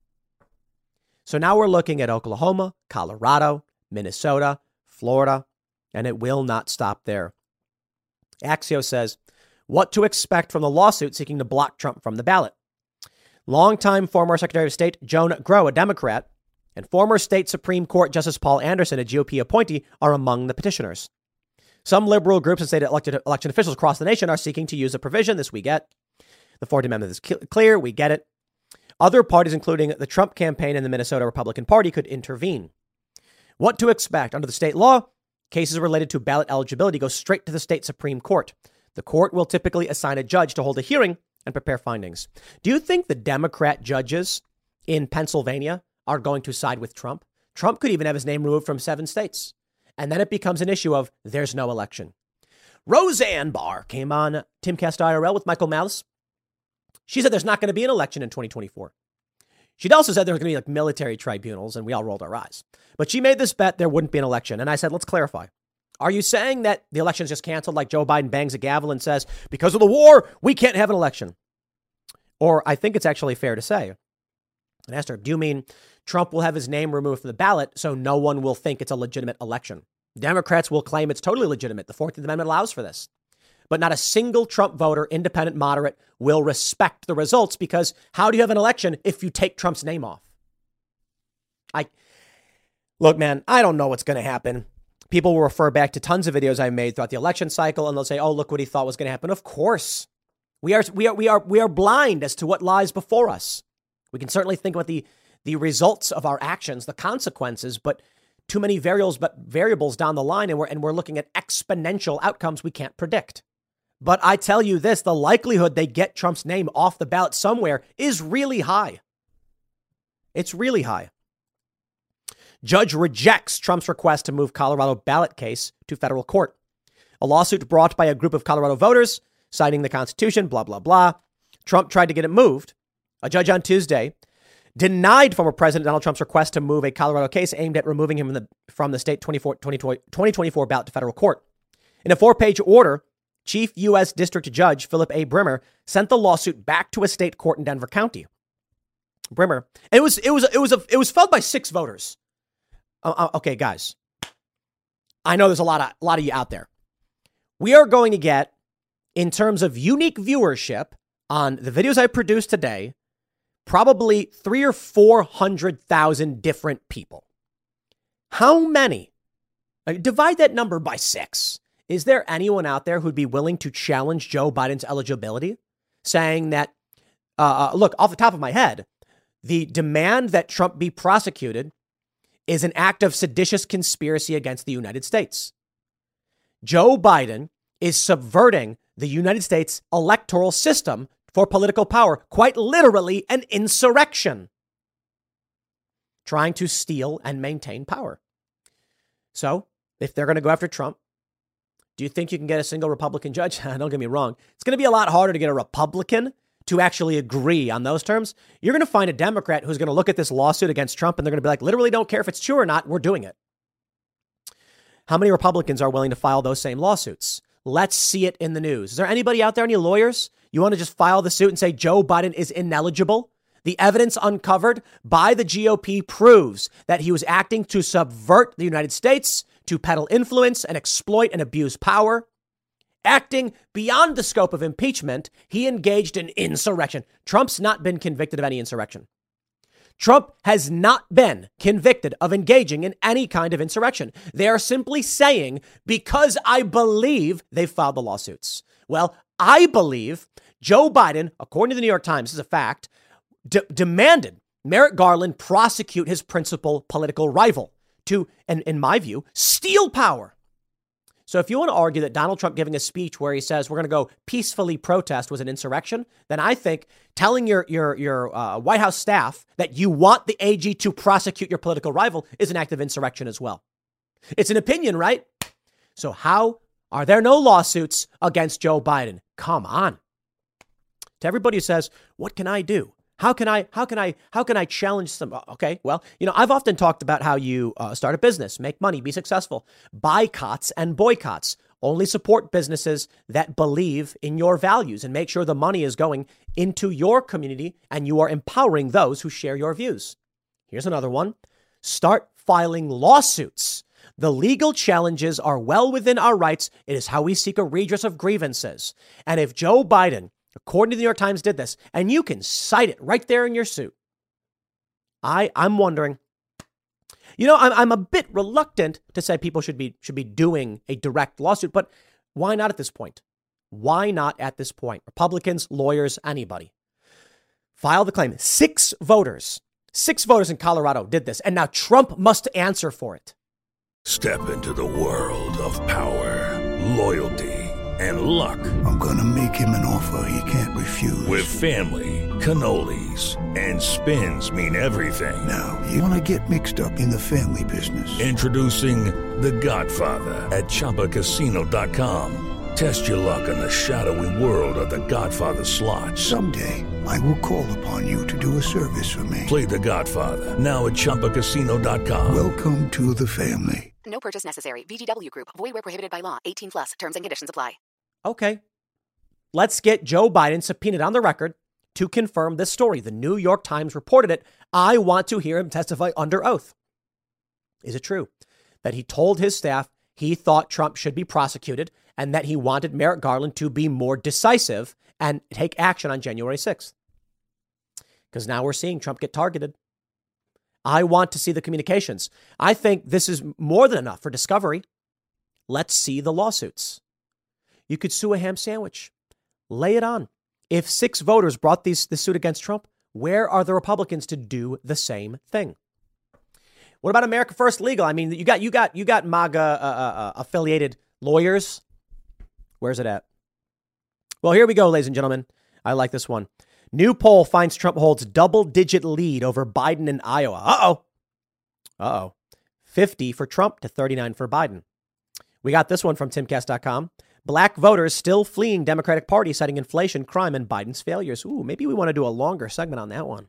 So now we're looking at Oklahoma, Colorado, Minnesota, Florida, and it will not stop there. Axios says, what to expect from the lawsuit seeking to block Trump from the ballot. Longtime former Secretary of State Joan Grow, a Democrat, and former state Supreme Court Justice Paul Anderson, a G O P appointee, are among the petitioners. Some liberal groups and state elected election officials across the nation are seeking to use a provision this we get. The fourteenth Amendment is clear. We get it. Other parties, including the Trump campaign and the Minnesota Republican Party, could intervene. What to expect under the state law? Cases related to ballot eligibility go straight to the state Supreme Court. The court will typically assign a judge to hold a hearing and prepare findings. Do you think the Democrat judges in Pennsylvania are going to side with Trump? Trump could even have his name removed from seven states. And then it becomes an issue of there's no election. Roseanne Barr came on Timcast I R L with Michael Malice. She said there's not going to be an election in twenty twenty-four. She'd also said there were going to be like military tribunals, and we all rolled our eyes. But she made this bet there wouldn't be an election. And I said, let's clarify. Are you saying that the election is just canceled like Joe Biden bangs a gavel and says, because of the war, we can't have an election? Or I think it's actually fair to say, and I asked her, do you mean Trump will have his name removed from the ballot so no one will think it's a legitimate election? Democrats will claim it's totally legitimate. The fourteenth Amendment allows for this. but not a single Trump voter, independent, moderate, will respect the results, because how do you have an election if you take Trump's name off? I look, man, I don't know what's going to happen. People will refer back to tons of videos I made throughout the election cycle, and they'll say, oh, look what he thought was going to happen. Of course, we are, we are, we are, we are blind as to what lies before us. We can certainly think about the, the results of our actions, the consequences, but too many variables, but variables down the line, and we're, and we're looking at exponential outcomes we can't predict. But I tell you this, the likelihood they get Trump's name off the ballot somewhere is really high. It's really high. Judge rejects Trump's request to move Colorado ballot case to federal court. A lawsuit brought by a group of Colorado voters citing the Constitution, blah, blah, blah. Trump tried to get it moved. A judge on Tuesday denied former President Donald Trump's request to move a Colorado case aimed at removing him from the, from the state twenty twenty-four ballot to federal court. In a four-page order, Chief U S District Judge Philip A. Brimmer sent the lawsuit back to a state court in Denver County. Brimmer, it was it was it was a, it was filed by six voters. Uh, okay, guys, I know there's a lot of a lot of you out there. We are going to get, in terms of unique viewership on the videos I produced today, probably three or four hundred thousand different people. How many? Uh, divide that number by six. Is there anyone out there who'd be willing to challenge Joe Biden's eligibility, saying that, uh, uh, look, off the top of my head, the demand that Trump be prosecuted is an act of seditious conspiracy against the United States. Joe Biden is subverting the United States electoral system for political power, quite literally an insurrection, trying to steal and maintain power. So if they're going to go after Trump, do you think you can get a single Republican judge? Don't get me wrong. It's going to be a lot harder to get a Republican to actually agree on those terms. You're going to find a Democrat who's going to look at this lawsuit against Trump and they're going to be like, literally don't care if it's true or not. We're doing it. How many Republicans are willing to file those same lawsuits? Let's see it in the news. Is there anybody out there, any lawyers? You want to just file the suit and say Joe Biden is ineligible? The evidence uncovered by the G O P proves that he was acting to subvert the United States, to peddle influence and exploit and abuse power. Acting beyond the scope of impeachment, he engaged in insurrection. Trump's not been convicted of any insurrection. Trump has not been convicted of engaging in any kind of insurrection. They are simply saying, because I believe they've filed the lawsuits. Well, I believe Joe Biden, according to the New York Times, this is a fact, d- demanded Merrick Garland prosecute his principal political rival to, and in my view, steal power. So if you want to argue that Donald Trump giving a speech where he says we're going to go peacefully protest was an insurrection, then I think telling your your your uh, White House staff that you want the A G to prosecute your political rival is an act of insurrection as well. It's an opinion, right? So how are there no lawsuits against Joe Biden? Come on. To everybody who says, what can I do? How can I, how can I, how can I challenge some? Okay, well, you know, I've often talked about how you uh, start a business, make money, be successful, boycotts and boycotts. Only support businesses that believe in your values and make sure the money is going into your community and you are empowering those who share your views. Here's another one. Start filing lawsuits. The legal challenges are well within our rights. It is how we seek a redress of grievances. And if Joe Biden, according to the New York Times, did this, and you can cite it right there in your suit, I, I'm wondering, you know, I'm, I'm a bit reluctant to say people should be should be doing a direct lawsuit, but why not at this point? Why not at this point? Republicans, lawyers, anybody. File the claim. Six voters, six voters in Colorado did this, and now Trump must answer for it. Step into the world of power, loyalty, and luck. I'm gonna make him an offer he can't refuse. With family, cannolis, and spins mean everything. Now, you wanna get mixed up in the family business. Introducing The Godfather at Chumba Casino dot com. Test your luck in the shadowy world of The Godfather slot. Someday, I will call upon you to do a service for me. Play The Godfather, now at Chumba Casino dot com. Welcome to the family. No purchase necessary. V G W Group. Void where prohibited by law. eighteen plus. Terms and conditions apply. Okay, let's get Joe Biden subpoenaed on the record to confirm this story. The New York Times reported it. I want to hear him testify under oath. Is it true that he told his staff he thought Trump should be prosecuted and that he wanted Merrick Garland to be more decisive and take action on January sixth. Because now we're seeing Trump get targeted. I want to see the communications. I think this is more than enough for discovery. Let's see the lawsuits. You could sue a ham sandwich. Lay it on. If six voters brought these, this suit against Trump, where are the Republicans to do the same thing? What about America First Legal? I mean, you got you got you got MAGA uh, uh, affiliated lawyers. Where's it at? Well, here we go, ladies and gentlemen. I like this one. New poll finds Trump holds double-digit lead over Biden in Iowa. Uh-oh. Uh-oh. fifty for Trump to thirty-nine for Biden. We got this one from Timcast dot com. Black voters still fleeing Democratic Party, citing inflation, crime, and Biden's failures. Ooh, maybe we want to do a longer segment on that one.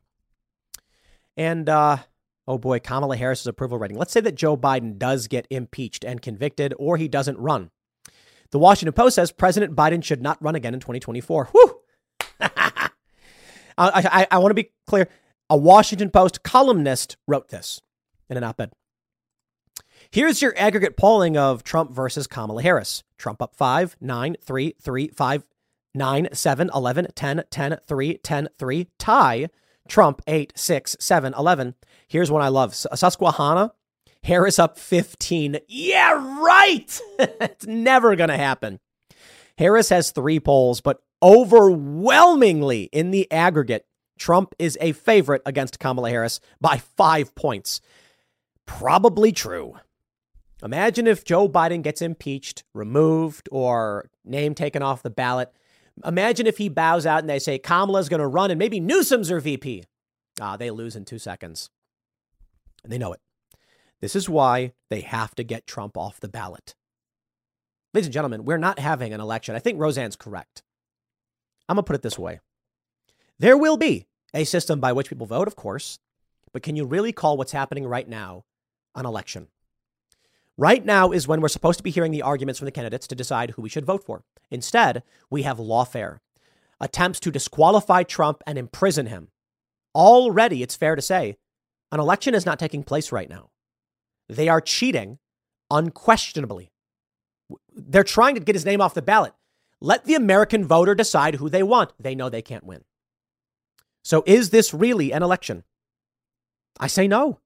And, uh, oh boy, Kamala Harris's approval rating. Let's say that Joe Biden does get impeached and convicted, or he doesn't run. The Washington Post says President Biden should not run again in twenty twenty-four. Whew! I, I, I want to be clear. A Washington Post columnist wrote this in an op-ed. Here's your aggregate polling of Trump versus Kamala Harris. Trump up five, nine, three, three, five, nine, seven, eleven, ten, ten, three, ten, three. Tie. Trump eight, six, seven, eleven. Here's one I love. Susquehanna. Harris up fifteen. Yeah, right. It's never going to happen. Harris has three polls, but overwhelmingly in the aggregate, Trump is a favorite against Kamala Harris by five points. Probably true. Imagine if Joe Biden gets impeached, removed, or name taken off the ballot. Imagine if he bows out and they say Kamala's going to run and maybe Newsom's her V P. Ah, they lose in two seconds. And they know it. This is why they have to get Trump off the ballot. Ladies and gentlemen, we're not having an election. I think Roseanne's correct. I'm going to put it this way. There will be a system by which people vote, of course. But can you really call what's happening right now an election? Right now is when we're supposed to be hearing the arguments from the candidates to decide who we should vote for. Instead, we have lawfare, attempts to disqualify Trump and imprison him. Already, it's fair to say, an election is not taking place right now. They are cheating unquestionably. They're trying to get his name off the ballot. Let the American voter decide who they want. They know they can't win. So is this really an election? I say no.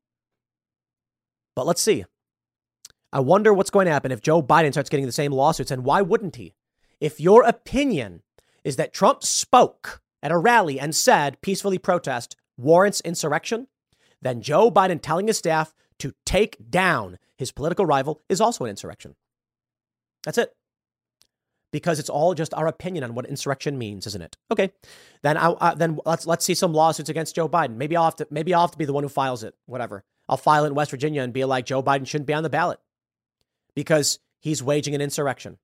But let's see. I wonder what's going to happen if Joe Biden starts getting the same lawsuits, and why wouldn't he? If your opinion is that Trump spoke at a rally and said peacefully protest warrants insurrection, then Joe Biden telling his staff to take down his political rival is also an insurrection. That's it. Because it's all just our opinion on what insurrection means, isn't it? Okay, then I, uh, then let's let's see some lawsuits against Joe Biden. Maybe I'll have to maybe I'll have to be the one who files it. Whatever. I'll file it in West Virginia and be like, Joe Biden shouldn't be on the ballot because he's waging an insurrection.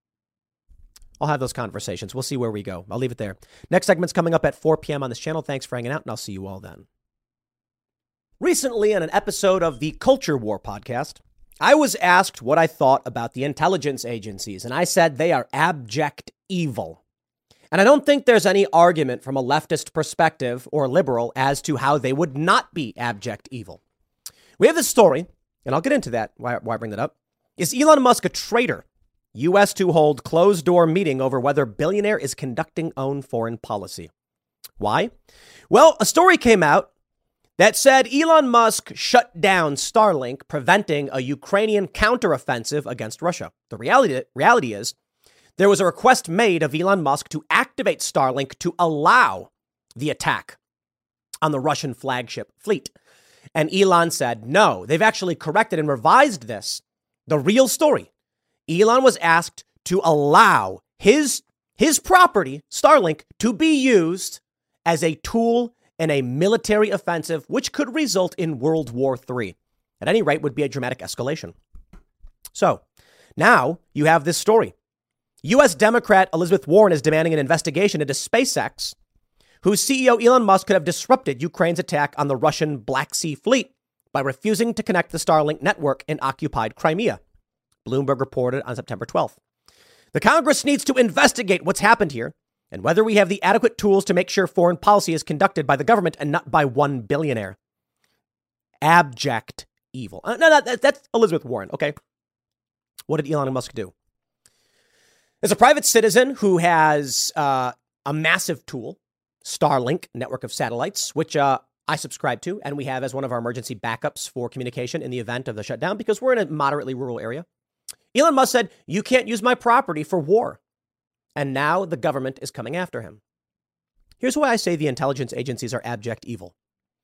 I'll have those conversations. We'll see where we go. I'll leave it there. Next segment's coming up at four p.m. on this channel. Thanks for hanging out, and I'll see you all then. Recently, on an episode of the Culture War podcast, I was asked what I thought about the intelligence agencies, and I said they are abject evil. And I don't think there's any argument from a leftist perspective or liberal as to how they would not be abject evil. We have this story, and I'll get into that, why, why I bring that up. Is Elon Musk a traitor? U S to hold closed-door meeting over whether billionaire is conducting own foreign policy. Why? Well, a story came out that said Elon Musk shut down Starlink, preventing a Ukrainian counteroffensive against Russia. The reality, reality is there was a request made of Elon Musk to activate Starlink to allow the attack on the Russian flagship fleet. And Elon said, no, they've actually corrected and revised this. The real story. Elon was asked to allow his, his property, Starlink, to be used as a tool in a military offensive, which could result in World War Three. At any rate, would be a dramatic escalation. So now you have this story. U S Democrat Elizabeth Warren is demanding an investigation into SpaceX, whose C E O Elon Musk could have disrupted Ukraine's attack on the Russian Black Sea Fleet by refusing to connect the Starlink network in occupied Crimea. Bloomberg reported on September twelfth. The Congress needs to investigate what's happened here and whether we have the adequate tools to make sure foreign policy is conducted by the government and not by one billionaire. Abject evil. Uh, no, no, that, that's Elizabeth Warren. Okay. What did Elon Musk do? There's a private citizen who has uh, a massive tool, Starlink network of satellites, which uh, I subscribe to, and we have as one of our emergency backups for communication in the event of the shutdown because we're in a moderately rural area. Elon Musk said, you can't use my property for war. And now the government is coming after him. Here's why I say the intelligence agencies are abject evil.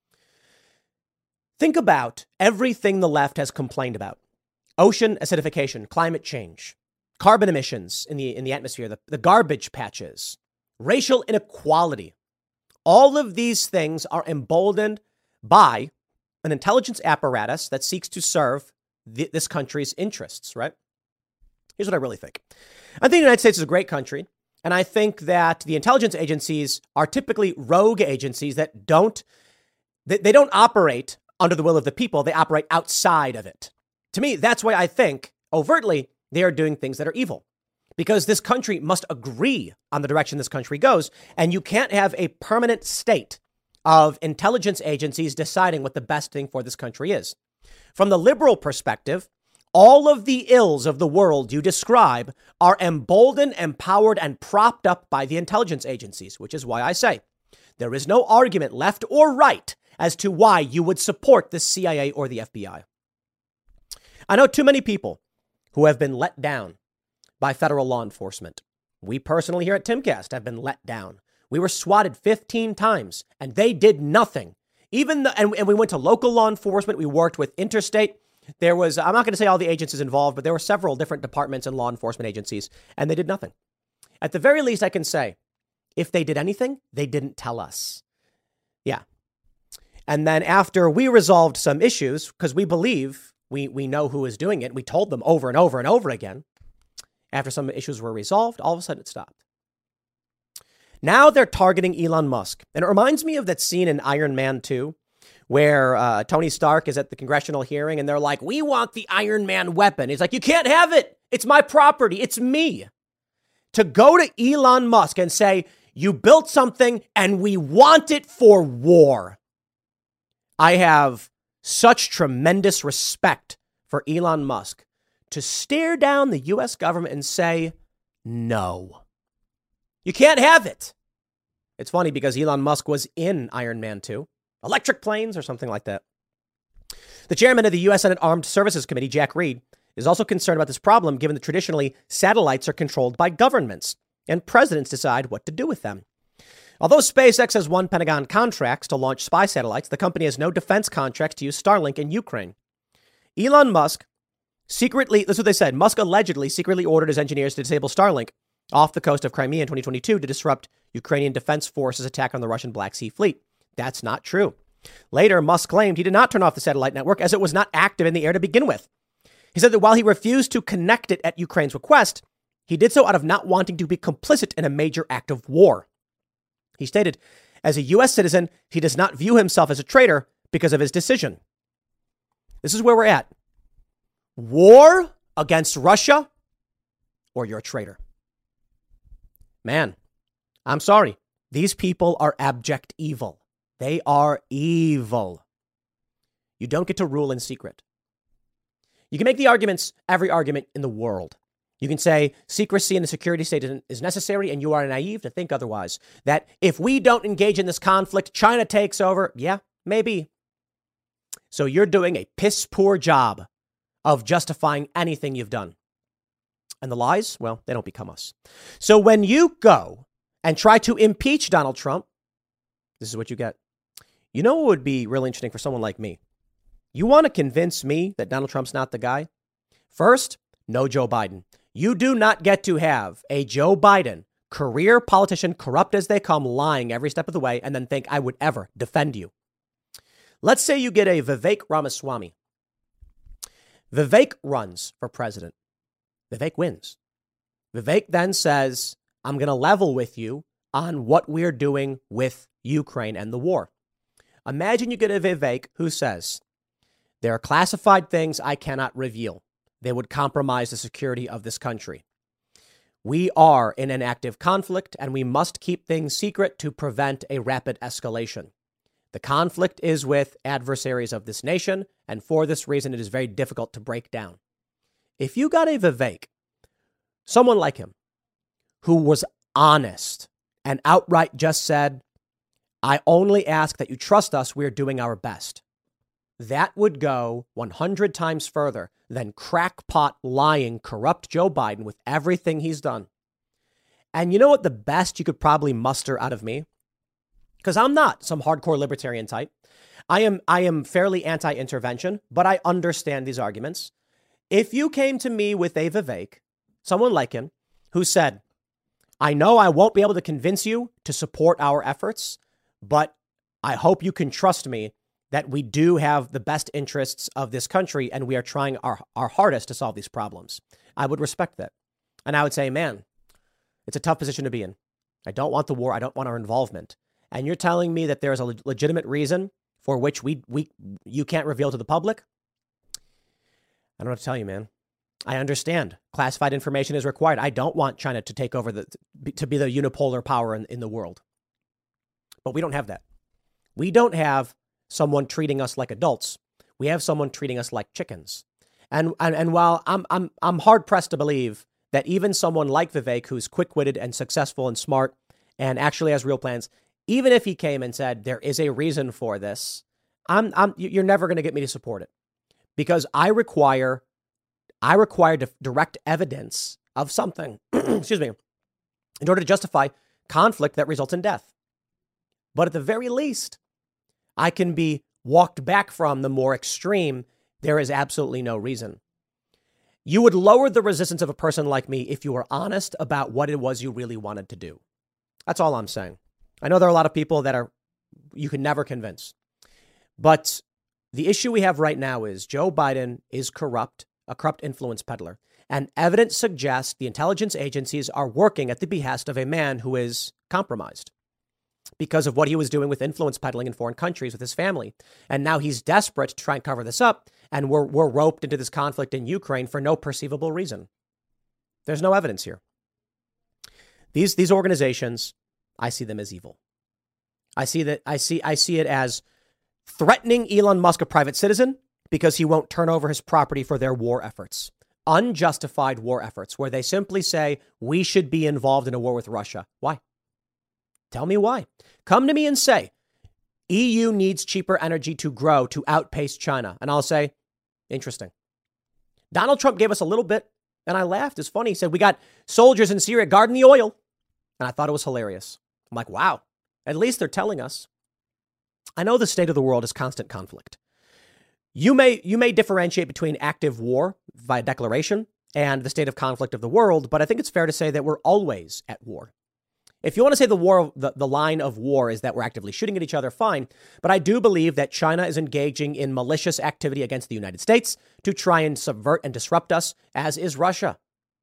Think about everything the left has complained about. Ocean acidification, climate change, carbon emissions in the in the atmosphere, the, the garbage patches, racial inequality. All of these things are emboldened by an intelligence apparatus that seeks to serve th- this country's interests, right? Here's what I really think. I think the United States is a great country, and I think that the intelligence agencies are typically rogue agencies that don't, they, they don't operate under the will of the people. They operate outside of it. To me, that's why I think overtly they are doing things that are evil, because this country must agree on the direction this country goes. And you can't have a permanent state of intelligence agencies deciding what the best thing for this country is. From the liberal perspective, all of the ills of the world you describe are emboldened, empowered, and propped up by the intelligence agencies, which is why I say there is no argument left or right as to why you would support the C I A or the F B I. I know too many people who have been let down by federal law enforcement. We personally here at Timcast have been let down. We were swatted fifteen times and they did nothing. Even the, and, and we went to local law enforcement. We worked with interstate. There was, I'm not going to say all the agencies involved, but there were several different departments and law enforcement agencies, and they did nothing. At the very least, I can say, if they did anything, they didn't tell us. Yeah. And then after we resolved some issues, because we believe we, we know who is doing it, we told them over and over and over again. After some issues were resolved, all of a sudden it stopped. Now they're targeting Elon Musk. And it reminds me of that scene in Iron Man two, where uh, Tony Stark is at the congressional hearing and they're like, we want the Iron Man weapon. He's like, you can't have it. It's my property. It's me. To go to Elon Musk and say, you built something and we want it for war. I have such tremendous respect for Elon Musk to stare down the U S government and say, no, you can't have it. It's funny because Elon Musk was in Iron Man two. Electric planes or something like that. The chairman of the U S Senate Armed Services Committee, Jack Reed, is also concerned about this problem, given that traditionally satellites are controlled by governments and presidents decide what to do with them. Although SpaceX has won Pentagon contracts to launch spy satellites, the company has no defense contracts to use Starlink in Ukraine. Elon Musk secretly, that's what they said, Musk allegedly secretly ordered his engineers to disable Starlink off the coast of Crimea in twenty twenty-two to disrupt Ukrainian Defense Forces' attack on the Russian Black Sea Fleet. That's not true. Later, Musk claimed he did not turn off the satellite network as it was not active in the air to begin with. He said that while he refused to connect it at Ukraine's request, he did so out of not wanting to be complicit in a major act of war. He stated, as a U S citizen, he does not view himself as a traitor because of his decision. This is where we're at. War against Russia, or you're a traitor. Man, I'm sorry. These people are abject evil. They are evil. You don't get to rule in secret. You can make the arguments, every argument in the world. You can say secrecy in the security state is necessary, and you are naive to think otherwise. That if we don't engage in this conflict, China takes over. Yeah, maybe. So you're doing a piss poor job of justifying anything you've done. And the lies, well, they don't become us. So when you go and try to impeach Donald Trump, this is what you get. You know what would be really interesting for someone like me? You want to convince me that Donald Trump's not the guy? First, no Joe Biden. You do not get to have a Joe Biden, career politician, corrupt as they come, lying every step of the way, and then think I would ever defend you. Let's say you get a Vivek Ramaswamy. Vivek runs for president. Vivek wins. Vivek then says, I'm going to level with you on what we're doing with Ukraine and the war. Imagine you get a Vivek who says, there are classified things I cannot reveal. They would compromise the security of this country. We are in an active conflict and we must keep things secret to prevent a rapid escalation. The conflict is with adversaries of this nation, and for this reason, it is very difficult to break down. If you got a Vivek, someone like him, who was honest and outright just said, I only ask that you trust us. We're doing our best. That would go one hundred times further than crackpot, lying, corrupt Joe Biden with everything he's done. And you know what the best you could probably muster out of me? Because I'm not some hardcore libertarian type. I am I am fairly anti-intervention, but I understand these arguments. If you came to me with a Vivek, someone like him, who said, I know I won't be able to convince you to support our efforts, but I hope you can trust me that we do have the best interests of this country and we are trying our, our hardest to solve these problems. I would respect that. And I would say, man, it's a tough position to be in. I don't want the war. I don't want our involvement. And you're telling me that there's a legitimate reason for which we we you can't reveal to the public? I don't know what to tell you, man. I understand classified information is required. I don't want China to take over the to be the unipolar power in, in the world. But we don't have that. We don't have someone treating us like adults. We have someone treating us like chickens. And and, and while I'm I'm I'm hard pressed to believe that even someone like Vivek, who's quick-witted and successful and smart and actually has real plans, even if he came and said there is a reason for this, I'm I'm you're never going to get me to support it, because I require I require direct evidence of something, excuse me, in order to justify conflict that results in death. But at the very least, I can be walked back from the more extreme. There is absolutely no reason. You would lower the resistance of a person like me if you were honest about what it was you really wanted to do. That's all I'm saying. I know there are a lot of people that are you can never convince. But the issue we have right now is Joe Biden is corrupt, a corrupt influence peddler. And evidence suggests the intelligence agencies are working at the behest of a man who is compromised because of what he was doing with influence peddling in foreign countries with his family. And now he's desperate to try and cover this up. And we're, we're roped into this conflict in Ukraine for no perceivable reason. There's no evidence here. These, these organizations, I see them as evil. I see that I see I see it as threatening Elon Musk, a private citizen, because he won't turn over his property for their war efforts. Unjustified war efforts where they simply say we should be involved in a war with Russia. Why? Tell me why. Come to me and say E U needs cheaper energy to grow to outpace China. And I'll say, interesting. Donald Trump gave us a little bit and I laughed. It's funny. He said, we got soldiers in Syria guarding the oil. And I thought it was hilarious. I'm like, wow, at least they're telling us. I know the state of the world is constant conflict. You may you may differentiate between active war via declaration and the state of conflict of the world, but I think it's fair to say that we're always at war. If you want to say the war, the, the line of war is that we're actively shooting at each other, fine. But I do believe that China is engaging in malicious activity against the United States to try and subvert and disrupt us, as is Russia.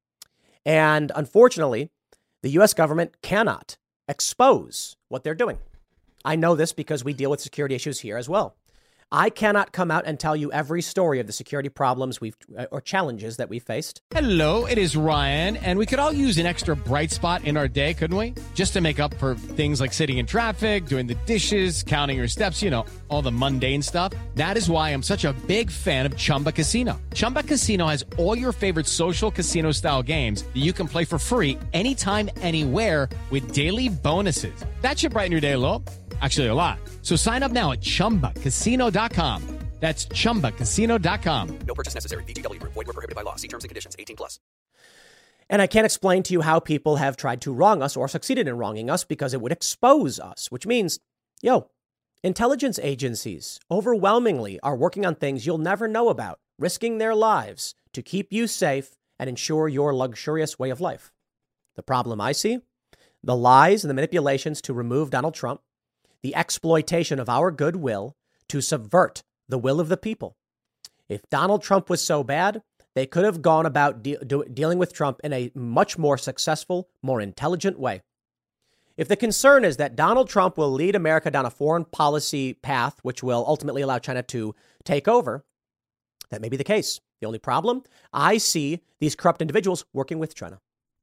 And unfortunately, the U S government cannot expose what they're doing. I know this because we deal with security issues here as well. I cannot come out and tell you every story of the security problems we've or challenges that we faced. Hello, it is Ryan, and we could all use an extra bright spot in our day, couldn't we? Just to make up for things like sitting in traffic, doing the dishes, counting your steps, you know, all the mundane stuff. That is why I'm such a big fan of Chumba Casino. Chumba Casino has all your favorite social casino style games that you can play for free anytime, anywhere with daily bonuses. That should brighten your day a little. Actually, a lot. So sign up now at chumba casino dot com. That's chumba casino dot com. No purchase necessary. V G W Group. Void where prohibited by law. See terms and conditions. eighteen plus. And I can't explain to you how people have tried to wrong us or succeeded in wronging us because it would expose us, which means, yo, intelligence agencies overwhelmingly are working on things you'll never know about, risking their lives to keep you safe and ensure your luxurious way of life. The problem I see, the lies and the manipulations to remove Donald Trump, the exploitation of our goodwill to subvert the will of the people. If Donald Trump was so bad, they could have gone about de- do- dealing with Trump in a much more successful, more intelligent way. If the concern is that Donald Trump will lead America down a foreign policy path, which will ultimately allow China to take over, that may be the case. The only problem, I see these corrupt individuals working with China.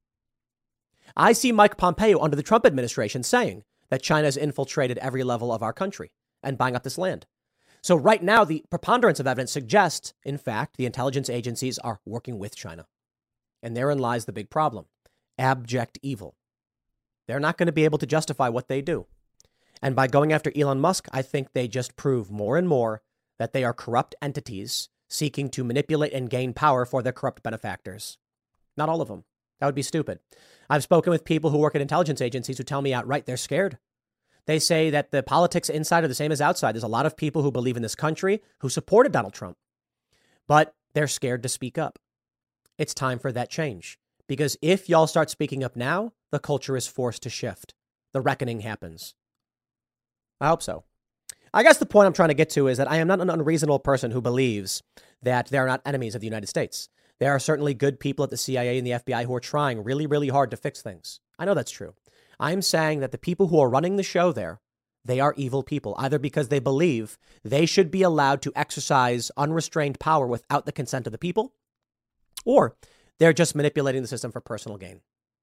I see Mike Pompeo under the Trump administration saying that China has infiltrated every level of our country and buying up this land. So right now, the preponderance of evidence suggests, in fact, the intelligence agencies are working with China. And therein lies the big problem. abject evil. They're not going to be able to justify what they do. And by going after Elon Musk, I think they just prove more and more that they are corrupt entities seeking to manipulate and gain power for their corrupt benefactors. Not all of them. That would be stupid. I've spoken with people who work at intelligence agencies who tell me outright they're scared. They say that the politics inside are the same as outside. There's a lot of people who believe in this country who supported Donald Trump, but they're scared to speak up. It's time for that change. Because if y'all start speaking up now, the culture is forced to shift. The reckoning happens. I hope so. I guess the point I'm trying to get to is that I am not an unreasonable person who believes that they are not enemies of the United States. There are certainly good people at the C I A and the F B I who are trying really, really hard to fix things. I know that's true. I'm saying that the people who are running the show there, they are evil people, either because they believe they should be allowed to exercise unrestrained power without the consent of the people, or they're just manipulating the system for personal gain.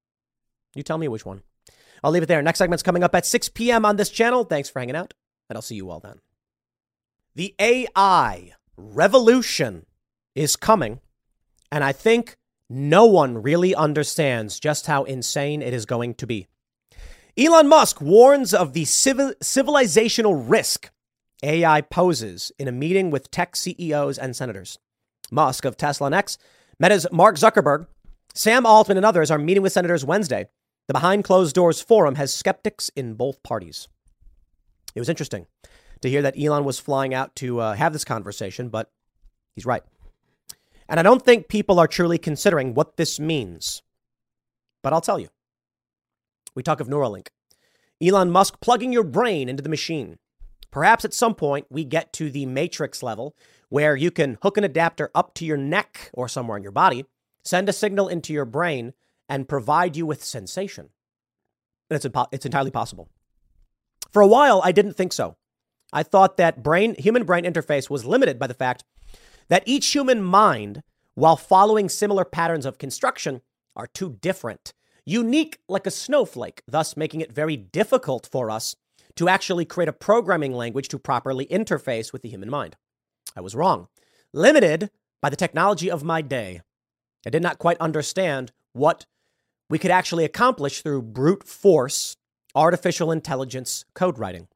You tell me which one. I'll leave it there. Next segment's coming up at six p.m. on this channel. Thanks for hanging out, and I'll see you all then. The A I revolution is coming, and I think no one really understands just how insane it is going to be. Elon Musk warns of the civil, civilizational risk A I poses in a meeting with tech C E Os and senators. Musk of Tesla and X, Meta's Mark Zuckerberg, Sam Altman, and others are meeting with senators Wednesday. The Behind Closed Doors Forum has skeptics in both parties. It was interesting to hear that Elon was flying out to uh, have this conversation, but he's right. And I don't think people are truly considering what this means. But I'll tell you. We talk of Neuralink. Elon Musk plugging your brain into the machine. Perhaps at some point we get to the Matrix level where you can hook an adapter up to your neck or somewhere in your body, send a signal into your brain, and provide you with sensation. And it's, impo- it's entirely possible. For a while, I didn't think so. I thought that brain, human brain interface was limited by the fact that each human mind, while following similar patterns of construction, are too different, unique like a snowflake, thus making it very difficult for us to actually create a programming language to properly interface with the human mind. I was wrong. Limited by the technology of my day. I did not quite understand what we could actually accomplish through brute force, artificial intelligence code writing.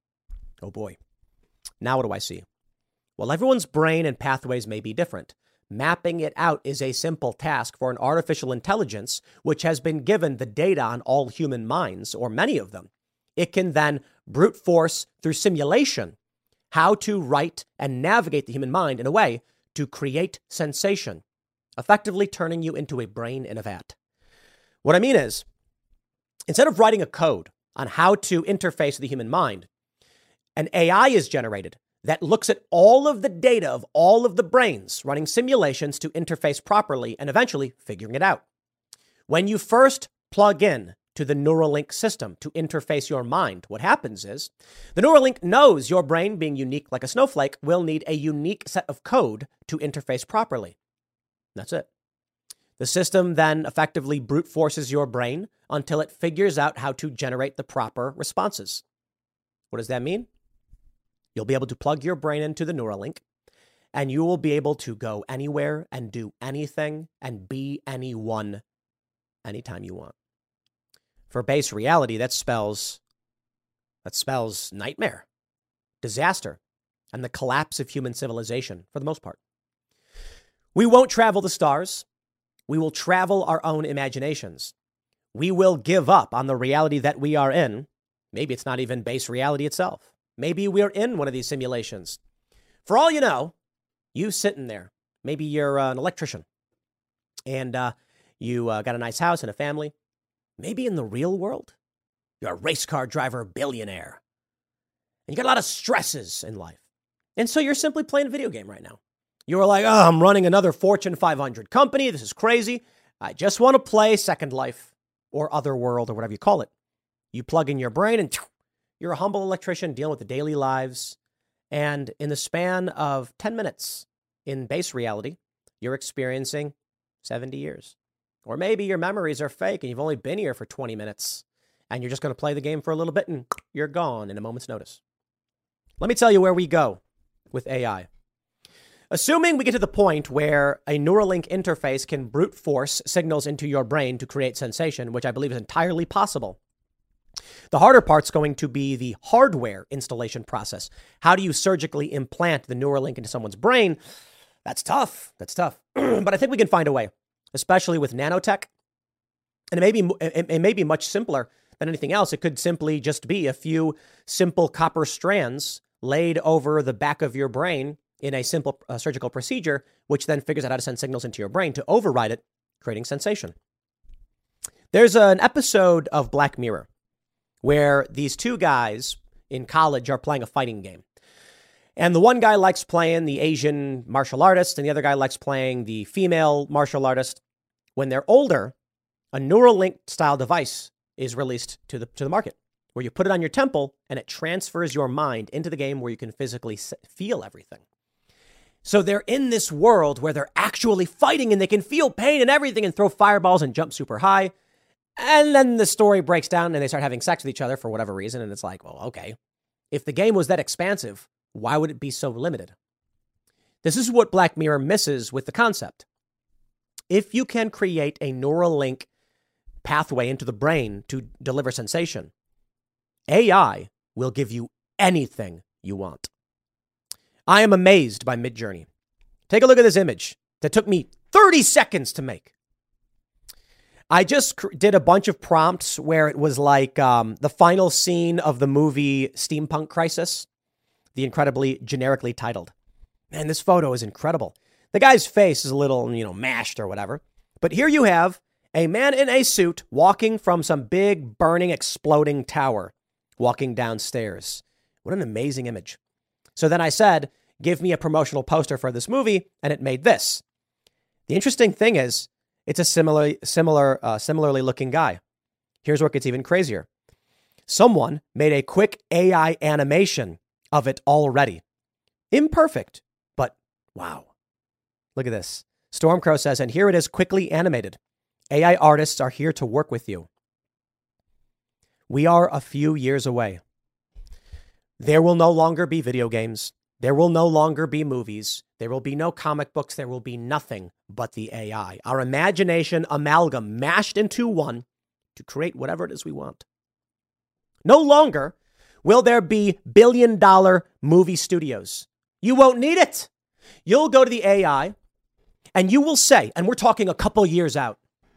Oh boy. Now what do I see? Well, everyone's brain and pathways may be different. Mapping it out is a simple task for an artificial intelligence, which has been given the data on all human minds, or many of them. It can then brute force through simulation how to write and navigate the human mind in a way to create sensation, effectively turning you into a brain in a vat. What I mean is, instead of writing a code on how to interface with the human mind, an A I is generated that looks at all of the data of all of the brains, running simulations to interface properly and eventually figuring it out. When you first plug in to the Neuralink system to interface your mind, what happens is the Neuralink knows your brain, being unique like a snowflake, will need a unique set of code to interface properly. That's it. The system then effectively brute forces your brain until it figures out how to generate the proper responses. What does that mean? You'll be able to plug your brain into the Neuralink, and you will be able to go anywhere and do anything and be anyone anytime you want. For base reality, that spells that spells nightmare, disaster, and the collapse of human civilization for the most part. We won't travel the stars. We will travel our own imaginations. We will give up on the reality that we are in. Maybe it's not even base reality itself. Maybe we're in one of these simulations. For all you know, you sitting there, maybe you're uh, an electrician, and uh, you uh, got a nice house and a family. Maybe in the real world, you're a race car driver billionaire, and you got a lot of stresses in life. And so you're simply playing a video game right now. You're like, oh, I'm running another Fortune five hundred company. This is crazy. I just want to play Second Life or Otherworld or whatever you call it. You plug in your brain and you're a humble electrician dealing with the daily lives. And in the span of ten minutes in base reality, you're experiencing seventy years. Or maybe your memories are fake and you've only been here for twenty minutes and you're just going to play the game for a little bit and you're gone in a moment's notice. Let me tell you where we go with A I. Assuming we get to the point where a Neuralink interface can brute force signals into your brain to create sensation, which I believe is entirely possible. The harder part's going to be the hardware installation process. How do you surgically implant the Neuralink into someone's brain? That's tough. That's tough. But I think we can find a way, especially with nanotech. And it may be, it may be much simpler than anything else. It could simply just be a few simple copper strands laid over the back of your brain in a simple uh, surgical procedure, which then figures out how to send signals into your brain to override it, creating sensation. There's an episode of Black Mirror where these two guys in college are playing a fighting game. And the one guy likes playing the Asian martial artist, and the other guy likes playing the female martial artist. When they're older, a Neuralink-style device is released to the to the market, where you put it on your temple, and it transfers your mind into the game where you can physically feel everything. So they're in this world where they're actually fighting, and they can feel pain and everything and throw fireballs and jump super high. And then the story breaks down, and they start having sex with each other for whatever reason, and it's like, well, okay. If the game was that expansive, why would it be so limited? This is what Black Mirror misses with the concept. If you can create a Neuralink pathway into the brain to deliver sensation, A I will give you anything you want. I am amazed by Midjourney. Take a look at this image that took me thirty seconds to make. I just cr- did a bunch of prompts where it was like um, the final scene of the movie Steampunk Crisis, the incredibly generically titled. Man, this photo is incredible. The guy's face is a little, you know, mashed or whatever. But here you have a man in a suit walking from some big, burning, exploding tower, walking downstairs. What an amazing image. So then I said, give me a promotional poster for this movie, and it made this. The interesting thing is, it's a similar, similar, uh, similarly looking guy. Here's where it gets even crazier. Someone made a quick A I animation of it already. Imperfect, but wow. Look at this. Stormcrow says, and here it is quickly animated. A I artists are here to work with you. We are a few years away. There will no longer be video games. There will no longer be movies. There will be no comic books. There will be nothing but the A I. Our imagination amalgam mashed into one to create whatever it is we want. No longer will there be billion dollar movie studios. You won't need it. You'll go to the A I and you will say, and we're talking a couple years out,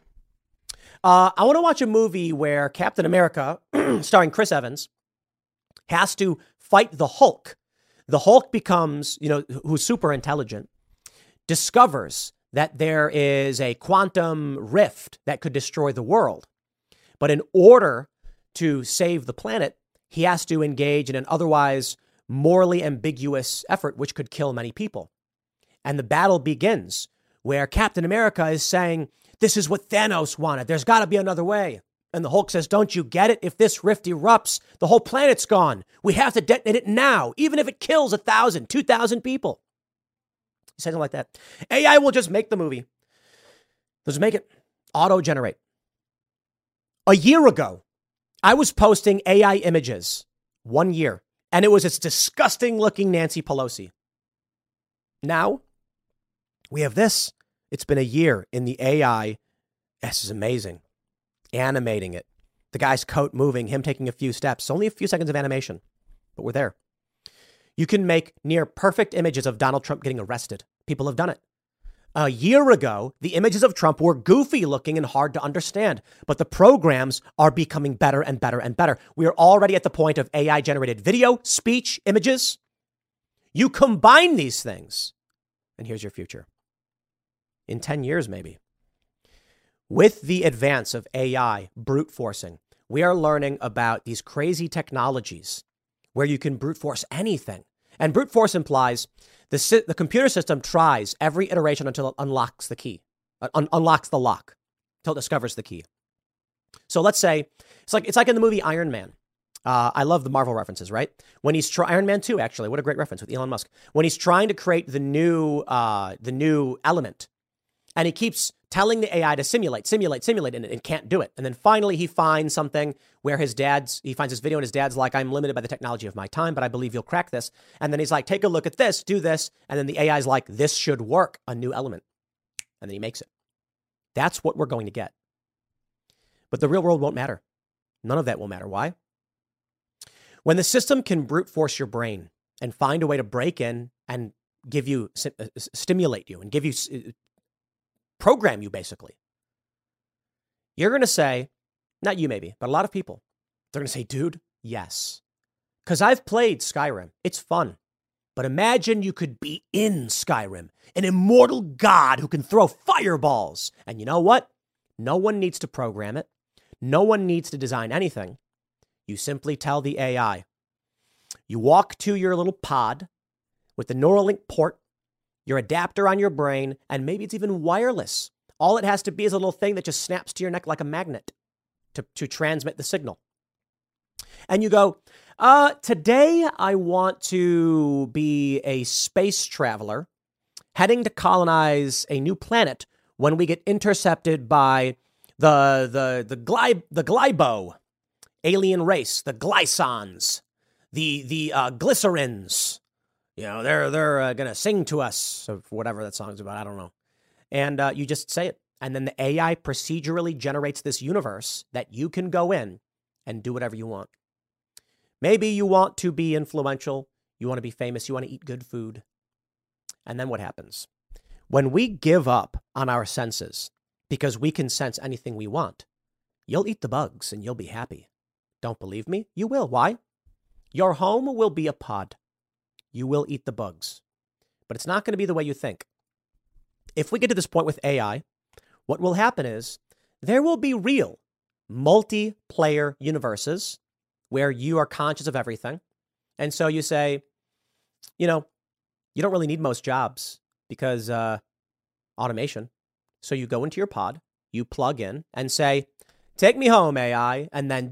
uh, I want to watch a movie where Captain America, starring Chris Evans, has to fight the Hulk. The Hulk becomes, you know, who's super intelligent, discovers that there is a quantum rift that could destroy the world. But in order to save the planet, he has to engage in an otherwise morally ambiguous effort, which could kill many people. And the battle begins where Captain America is saying, this is what Thanos wanted. There's got to be another way. And the Hulk says, don't you get it? If this rift erupts, the whole planet's gone. We have to detonate it now, even if it kills a thousand, two thousand people. Something like that. A I will just make the movie. Just make it auto-generate. A year ago, I was posting A I images, one year, and it was this disgusting-looking Nancy Pelosi. Now, we have this. It's been a year in the A I. This is amazing. Animating it. The guy's coat moving, him taking a few steps. Only a few seconds of animation, but we're there. You can make near perfect images of Donald Trump getting arrested. People have done it. A year ago, the images of Trump were goofy looking and hard to understand, but the programs are becoming better and better and better. We are already at the point of A I generated video, speech, images. You combine these things, and here's your future. In ten years, maybe. With the advance of A I brute forcing, we are learning about these crazy technologies where you can brute force anything. And brute force implies the, the computer system tries every iteration until it unlocks the key, uh, un- unlocks the lock, until it discovers the key. So let's say it's like it's like in the movie Iron Man. Uh, I love the Marvel references, right? When he's trying, Iron Man two, actually, what a great reference with Elon Musk. When he's trying to create the new, uh, the new element, And he keeps telling the A I to simulate, simulate, simulate, and it can't do it. And then finally he finds something where his dad's, he finds this video and his dad's like, I'm limited by the technology of my time, but I believe you'll crack this. And then he's like, take a look at this, do this. And then the A I's like, this should work, a new element. And then he makes it. That's what we're going to get. But the real world won't matter. None of that will matter. Why? When the system can brute force your brain and find a way to break in and give you, stimulate you and give you, program you basically, you're going to say, not you maybe, but a lot of people, they're going to say, dude, yes. Because I've played Skyrim. It's fun. But imagine you could be in Skyrim, an immortal god who can throw fireballs. And you know what? No one needs to program it. No one needs to design anything. You simply tell the A I. You walk to your little pod with the Neuralink port, your adapter on your brain, and maybe it's even wireless. All it has to be is a little thing that just snaps to your neck like a magnet to, to transmit the signal. And you go, uh, today I want to be a space traveler heading to colonize a new planet when we get intercepted by the the the gly the glybo alien race, the glysons, the the uh, glycerins. You know, they're they're uh, gonna sing to us, or whatever that song's about. I don't know. And uh, you just say it, and then the A I procedurally generates this universe that you can go in and do whatever you want. Maybe you want to be influential, you want to be famous, you want to eat good food. And then what happens? When we give up on our senses because we can sense anything we want, you'll eat the bugs and you'll be happy. Don't believe me? You will. Why? Your home will be a pod. You will eat the bugs. But it's not going to be the way you think. If we get to this point with A I, what will happen is there will be real multiplayer universes where you are conscious of everything. And so you say, you know, you don't really need most jobs because uh, automation. So you go into your pod, you plug in and say, take me home, A I. And then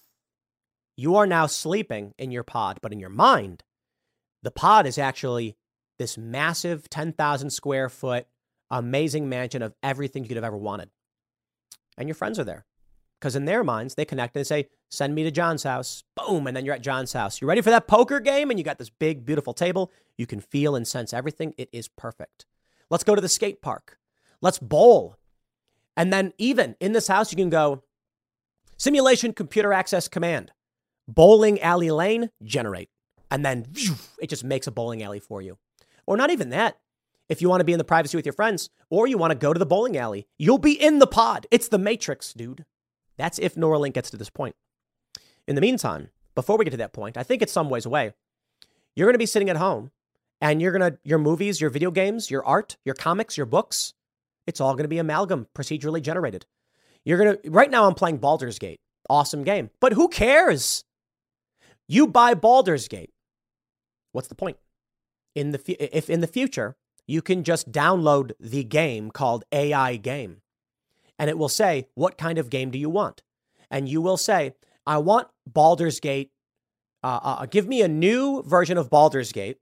you are now sleeping in your pod, but in your mind, the pod is actually this massive ten thousand square foot, amazing mansion of everything you could have ever wanted. And your friends are there. Because in their minds, they connect and say, send me to John's house. Boom. And then you're at John's house. You ready for that poker game? And you got this big, beautiful table. You can feel and sense everything. It is perfect. Let's go to the skate park. Let's bowl. And then even in this house, you can go, simulation computer access command. Bowling alley lane, generate. And then it just makes a bowling alley for you. Or not even that. If you want to be in the privacy with your friends, or you want to go to the bowling alley, you'll be in the pod. It's the Matrix, dude. That's if Neuralink gets to this point. In the meantime, before we get to that point, I think it's some ways away. You're going to be sitting at home and you're going to, your movies, your video games, your art, your comics, your books, it's all going to be amalgam, procedurally generated. You're going to, right now I'm playing Baldur's Gate. Awesome game. But who cares? You buy Baldur's Gate. What's the point? In the, if in the future, you can just download the game called A I Game. And it will say, what kind of game do you want? And you will say, I want Baldur's Gate. Uh, uh, give me a new version of Baldur's Gate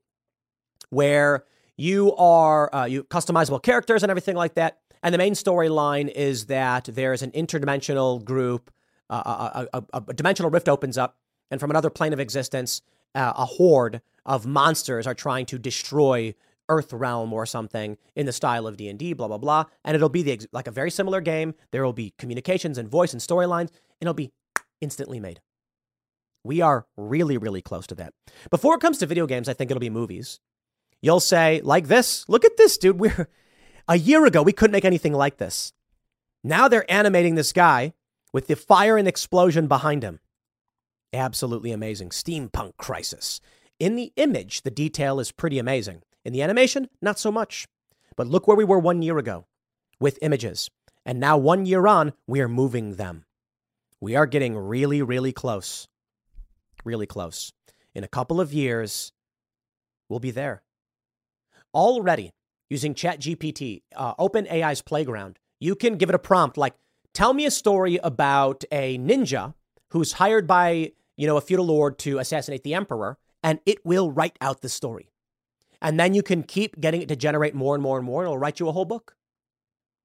where you are uh, you customizable characters and everything like that. And the main storyline is that there's an interdimensional group, uh, a, a, a, a dimensional rift opens up, and from another plane of existence, uh, a horde of monsters are trying to destroy Earth Realm or something in the style of D and D, blah, blah, blah. And it'll be the like a very similar game. There will be communications and voice and storylines, and it'll be instantly made. We are really, really close to that. Before it comes to video games, I think it'll be movies. You'll say, like this, look at this, dude. We're a year ago, we couldn't make anything like this. Now they're animating this guy with the fire and explosion behind him. Absolutely amazing. Steampunk crisis. In the image, the detail is pretty amazing. In the animation, not so much. But look where we were one year ago with images. And now one year on, we are moving them. We are getting really, really close. Really close. In a couple of years, we'll be there. Already, using ChatGPT, uh, OpenAI's Playground, you can give it a prompt like, tell me a story about a ninja who's hired by, you know, a feudal lord to assassinate the emperor, and it will write out the story. And then you can keep getting it to generate more and more and more, and it'll write you a whole book.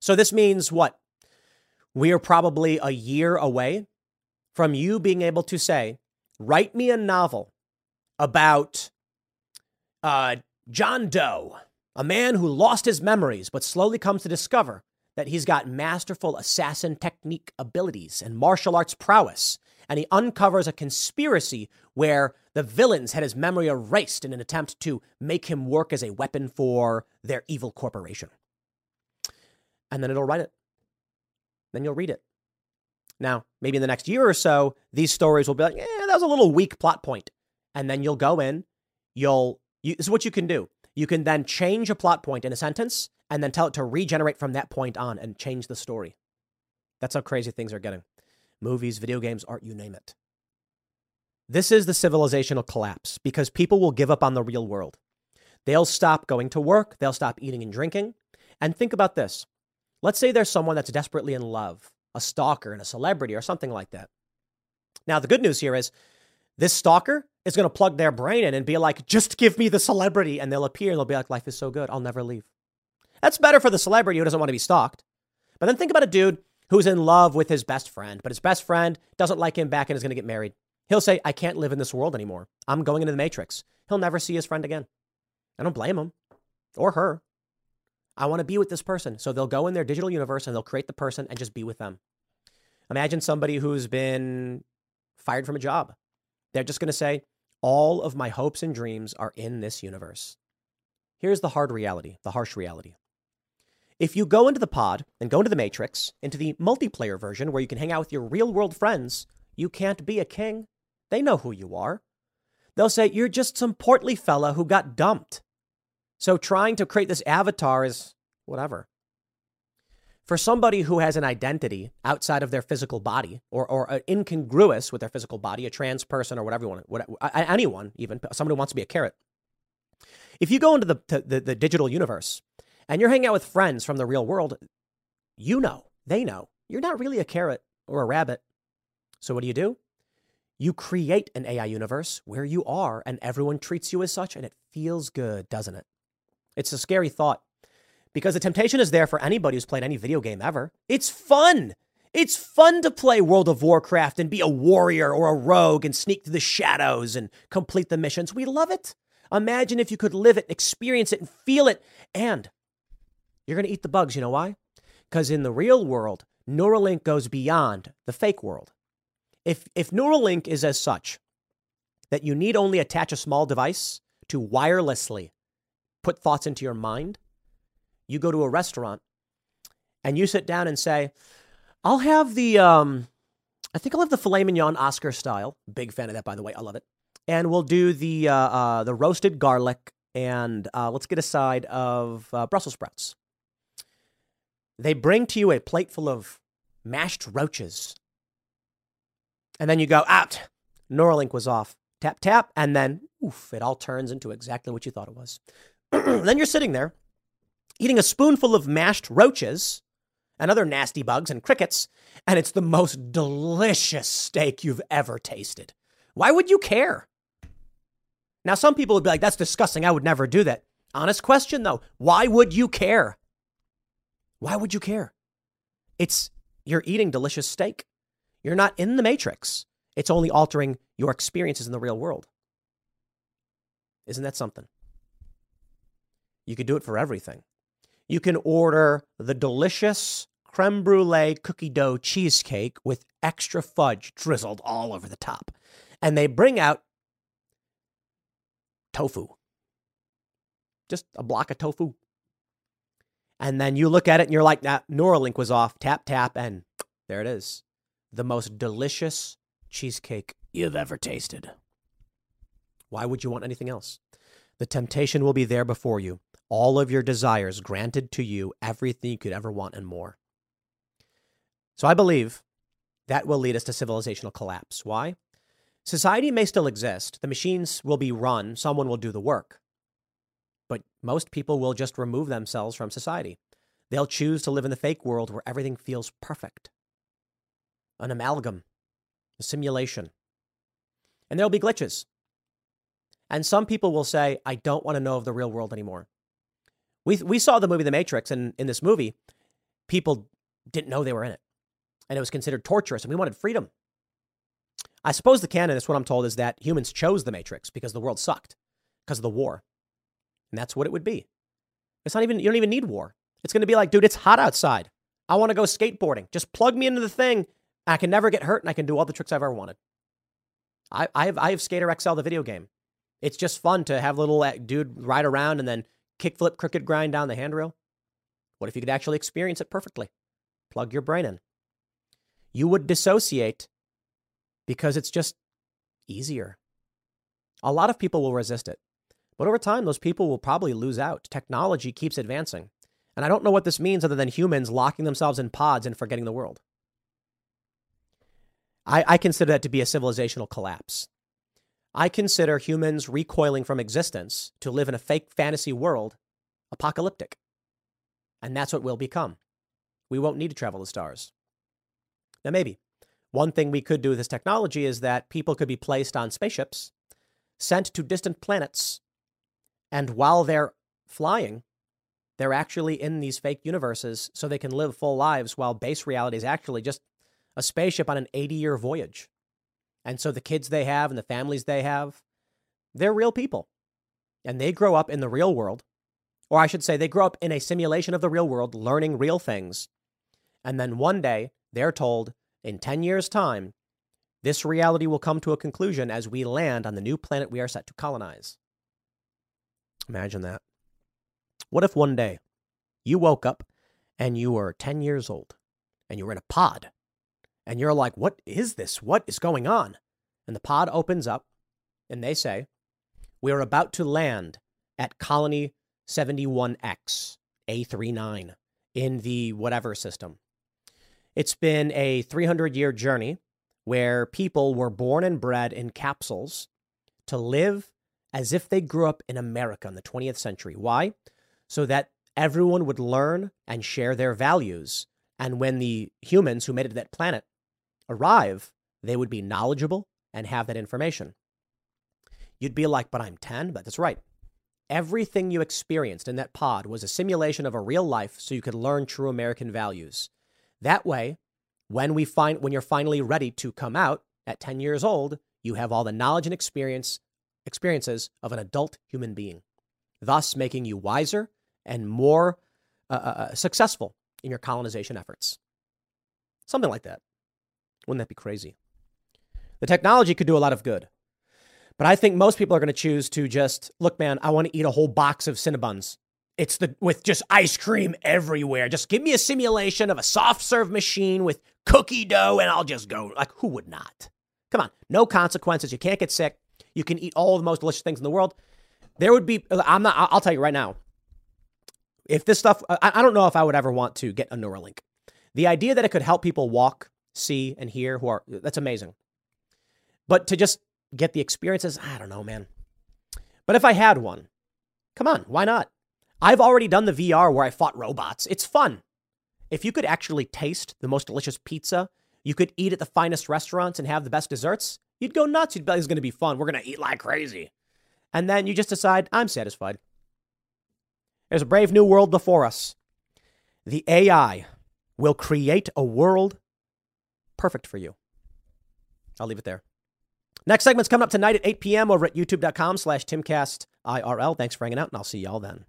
So this means what? We are probably a year away from you being able to say, write me a novel about uh, John Doe, a man who lost his memories but slowly comes to discover that he's got masterful assassin technique abilities and martial arts prowess. And he uncovers a conspiracy where the villains had his memory erased in an attempt to make him work as a weapon for their evil corporation. And then it'll write it. Then you'll read it. Now, maybe in the next year or so, these stories will be like, eh, that was a little weak plot point. And then you'll go in, you'll, you, this is what you can do. You can then change a plot point in a sentence and then tell it to regenerate from that point on and change the story. That's how crazy things are getting. Movies, video games, art, you name it. This is the civilizational collapse because people will give up on the real world. They'll stop going to work. They'll stop eating and drinking. And think about this. Let's say there's someone that's desperately in love, a stalker and a celebrity or something like that. Now, the good news here is this stalker is going to plug their brain in and be like, just give me the celebrity. And they'll appear and they'll be like, life is so good. I'll never leave. That's better for the celebrity who doesn't want to be stalked. But then think about a dude who's in love with his best friend, but his best friend doesn't like him back and is going to get married. He'll say, I can't live in this world anymore. I'm going into the Matrix. He'll never see his friend again. I don't blame him or her. I want to be with this person. So they'll go in their digital universe and they'll create the person and just be with them. Imagine somebody who's been fired from a job. They're just going to say, all of my hopes and dreams are in this universe. Here's the hard reality, the harsh reality. If you go into the pod and go into the Matrix, into the multiplayer version where you can hang out with your real world friends, you can't be a king. They know who you are. They'll say, you're just some portly fella who got dumped. So trying to create this avatar is whatever. For somebody who has an identity outside of their physical body or, or incongruous with their physical body, a trans person or whatever you want, whatever, anyone, even somebody who wants to be a carrot. If you go into the, the, the digital universe and you're hanging out with friends from the real world, you know, they know, you're not really a carrot or a rabbit. So what do you do? You create an A I universe where you are and everyone treats you as such and it feels good, doesn't it? It's a scary thought because the temptation is there for anybody who's played any video game ever. It's fun. It's fun to play World of Warcraft and be a warrior or a rogue and sneak through the shadows and complete the missions. We love it. Imagine if you could live it, experience it, and feel it. And you're going to eat the bugs. You know why? Because in the real world, Neuralink goes beyond the fake world. If, if Neuralink is as such that you need only attach a small device to wirelessly put thoughts into your mind, you go to a restaurant and you sit down and say, I'll have the, um, I think I'll have the filet mignon Oscar style. Big fan of that, by the way. I love it. And we'll do the uh, uh, the roasted garlic and uh, let's get a side of uh, Brussels sprouts. They bring to you a plate full of mashed roaches. And then you go, out. Neuralink was off. Tap, tap. And then, oof, it all turns into exactly what you thought it was. Then you're sitting there eating a spoonful of mashed roaches and other nasty bugs and crickets. And it's the most delicious steak you've ever tasted. Why would you care? Now, some people would be like, that's disgusting. I would never do that. Honest question, though. Why would you care? Why would you care? It's, you're eating delicious steak. You're not in the Matrix. It's only altering your experiences in the real world. Isn't that something? You could do it for everything. You can order the delicious creme brulee cookie dough cheesecake with extra fudge drizzled all over the top. And they bring out tofu. Just a block of tofu. And then you look at it and you're like, nah, Neuralink was off. Tap, tap, and there it is. The most delicious cheesecake you've ever tasted. Why would you want anything else? The temptation will be there before you. All of your desires granted to you, everything you could ever want and more. So I believe that will lead us to civilizational collapse. Why? Society may still exist. The machines will be run. Someone will do the work. But most people will just remove themselves from society. They'll choose to live in the fake world where everything feels perfect. An amalgam, a simulation. And there'll be glitches. And some people will say, I don't want to know of the real world anymore. We we saw the movie The Matrix, and in this movie, people didn't know they were in it. And it was considered torturous, and we wanted freedom. I suppose the canon, is what I'm told, is that humans chose the Matrix because the world sucked, because of the war. And that's what it would be. It's not even, you don't even need war. It's going to be like, dude, it's hot outside. I want to go skateboarding. Just plug me into the thing. I can never get hurt, and I can do all the tricks I've ever wanted. I, I have I have Skater X L, the video game. It's just fun to have little dude ride around and then kickflip, crooked grind down the handrail. What if you could actually experience it perfectly? Plug your brain in. You would dissociate because it's just easier. A lot of people will resist it. But over time, those people will probably lose out. Technology keeps advancing. And I don't know what this means other than humans locking themselves in pods and forgetting the world. I, I consider that to be a civilizational collapse. I consider humans recoiling from existence to live in a fake fantasy world apocalyptic. And that's what we'll become. We won't need to travel the stars. Now, maybe one thing we could do with this technology is that people could be placed on spaceships, sent to distant planets, and while they're flying, they're actually in these fake universes so they can live full lives while base reality is actually just a spaceship on an eighty-year voyage. And so the kids they have and the families they have, they're real people. And they grow up in the real world. Or I should say, they grow up in a simulation of the real world, learning real things. And then one day, they're told, in ten years' time, this reality will come to a conclusion as we land on the new planet we are set to colonize. Imagine that. What if one day you woke up and you were ten years old and you were in a pod and you're like, what is this? What is going on? And the pod opens up and they say, we are about to land at Colony seventy-one X A thirty-nine in the whatever system. It's been a three hundred year journey where people were born and bred in capsules to live as if they grew up in America in the twentieth century. Why? So that everyone would learn and share their values. And when the humans who made it to that planet arrive, they would be knowledgeable and have that information. You'd be like, but I'm ten, but that's right. Everything you experienced in that pod was a simulation of a real life so you could learn true American values. That way, when we find when you're finally ready to come out at ten years old, you have all the knowledge and experience experiences of an adult human being, thus making you wiser and more uh, uh, successful in your colonization efforts. Something like that. Wouldn't that be crazy? The technology could do a lot of good. But I think most people are going to choose to just, look, man, I want to eat a whole box of Cinnabons. It's the with just ice cream everywhere. Just give me a simulation of a soft serve machine with cookie dough and I'll just go. Like, who would not? Come on. No consequences. You can't get sick. You can eat all of the most delicious things in the world. There would be, I'm not, I'll tell you right now, if this stuff, I, I don't know if I would ever want to get a Neuralink. The idea that it could help people walk, see, and hear who are, that's amazing. But to just get the experiences, I don't know, man. But if I had one, come on, why not? I've already done the V R where I fought robots. It's fun. If you could actually taste the most delicious pizza, you could eat at the finest restaurants and have the best desserts, you'd go nuts. You'd be like, it's going to be fun. We're going to eat like crazy. And then you just decide, I'm satisfied. There's a brave new world before us. The A I will create a world perfect for you. I'll leave it there. Next segment's coming up tonight at eight p.m. over at youtube.com slash timcastirl. Thanks for hanging out, and I'll see y'all then.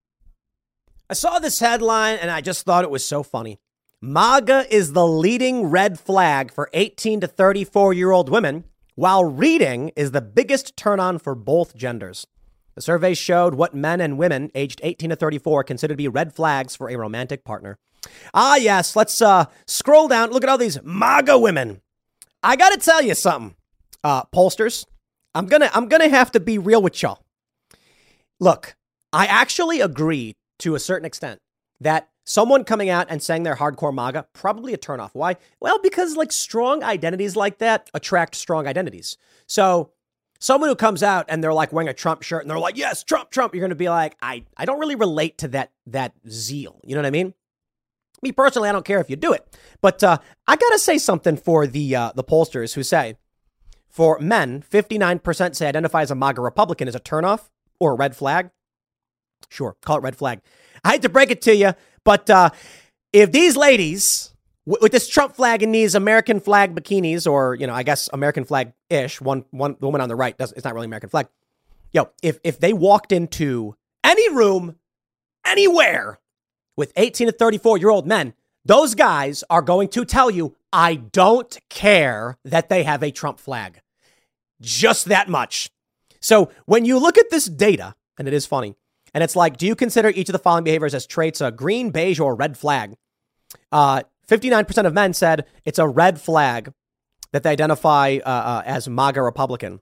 I saw this headline, and I just thought it was so funny. MAGA is the leading red flag for eighteen to thirty-four-year-old women, while reading is the biggest turn-on for both genders. The survey showed what men and women aged eighteen to thirty-four consider to be red flags for a romantic partner. Ah, yes, let's uh, scroll down. Look at all these MAGA women. I got to tell you something. Uh, pollsters, I'm gonna I'm gonna have to be real with y'all. Look, I actually agree to a certain extent that someone coming out and saying they're hardcore MAGA, probably a turnoff. Why? Well, because like strong identities like that attract strong identities. So someone who comes out and they're like wearing a Trump shirt and they're like, yes, Trump, Trump, you're going to be like, I, I don't really relate to that that zeal. You know what I mean? Me personally, I don't care if you do it. But uh, I got to say something for the uh, the pollsters who say, for men, fifty-nine percent say identify as a MAGA Republican is a turnoff or a red flag. Sure, call it red flag. I hate to break it to you, but uh, if these ladies w- with this Trump flag and these American flag bikinis, or, you know, I guess American flag ish, one, one the woman on the right, does it's not really American flag. Yo, if, if they walked into any room, anywhere with eighteen to thirty-four year old men, those guys are going to tell you, I don't care that they have a Trump flag. Just that much. So when you look at this data, and it is funny, and it's like, do you consider each of the following behaviors as traits a green, beige, or red flag? Uh, fifty-nine percent of men said it's a red flag that they identify uh, uh, as MAGA Republican.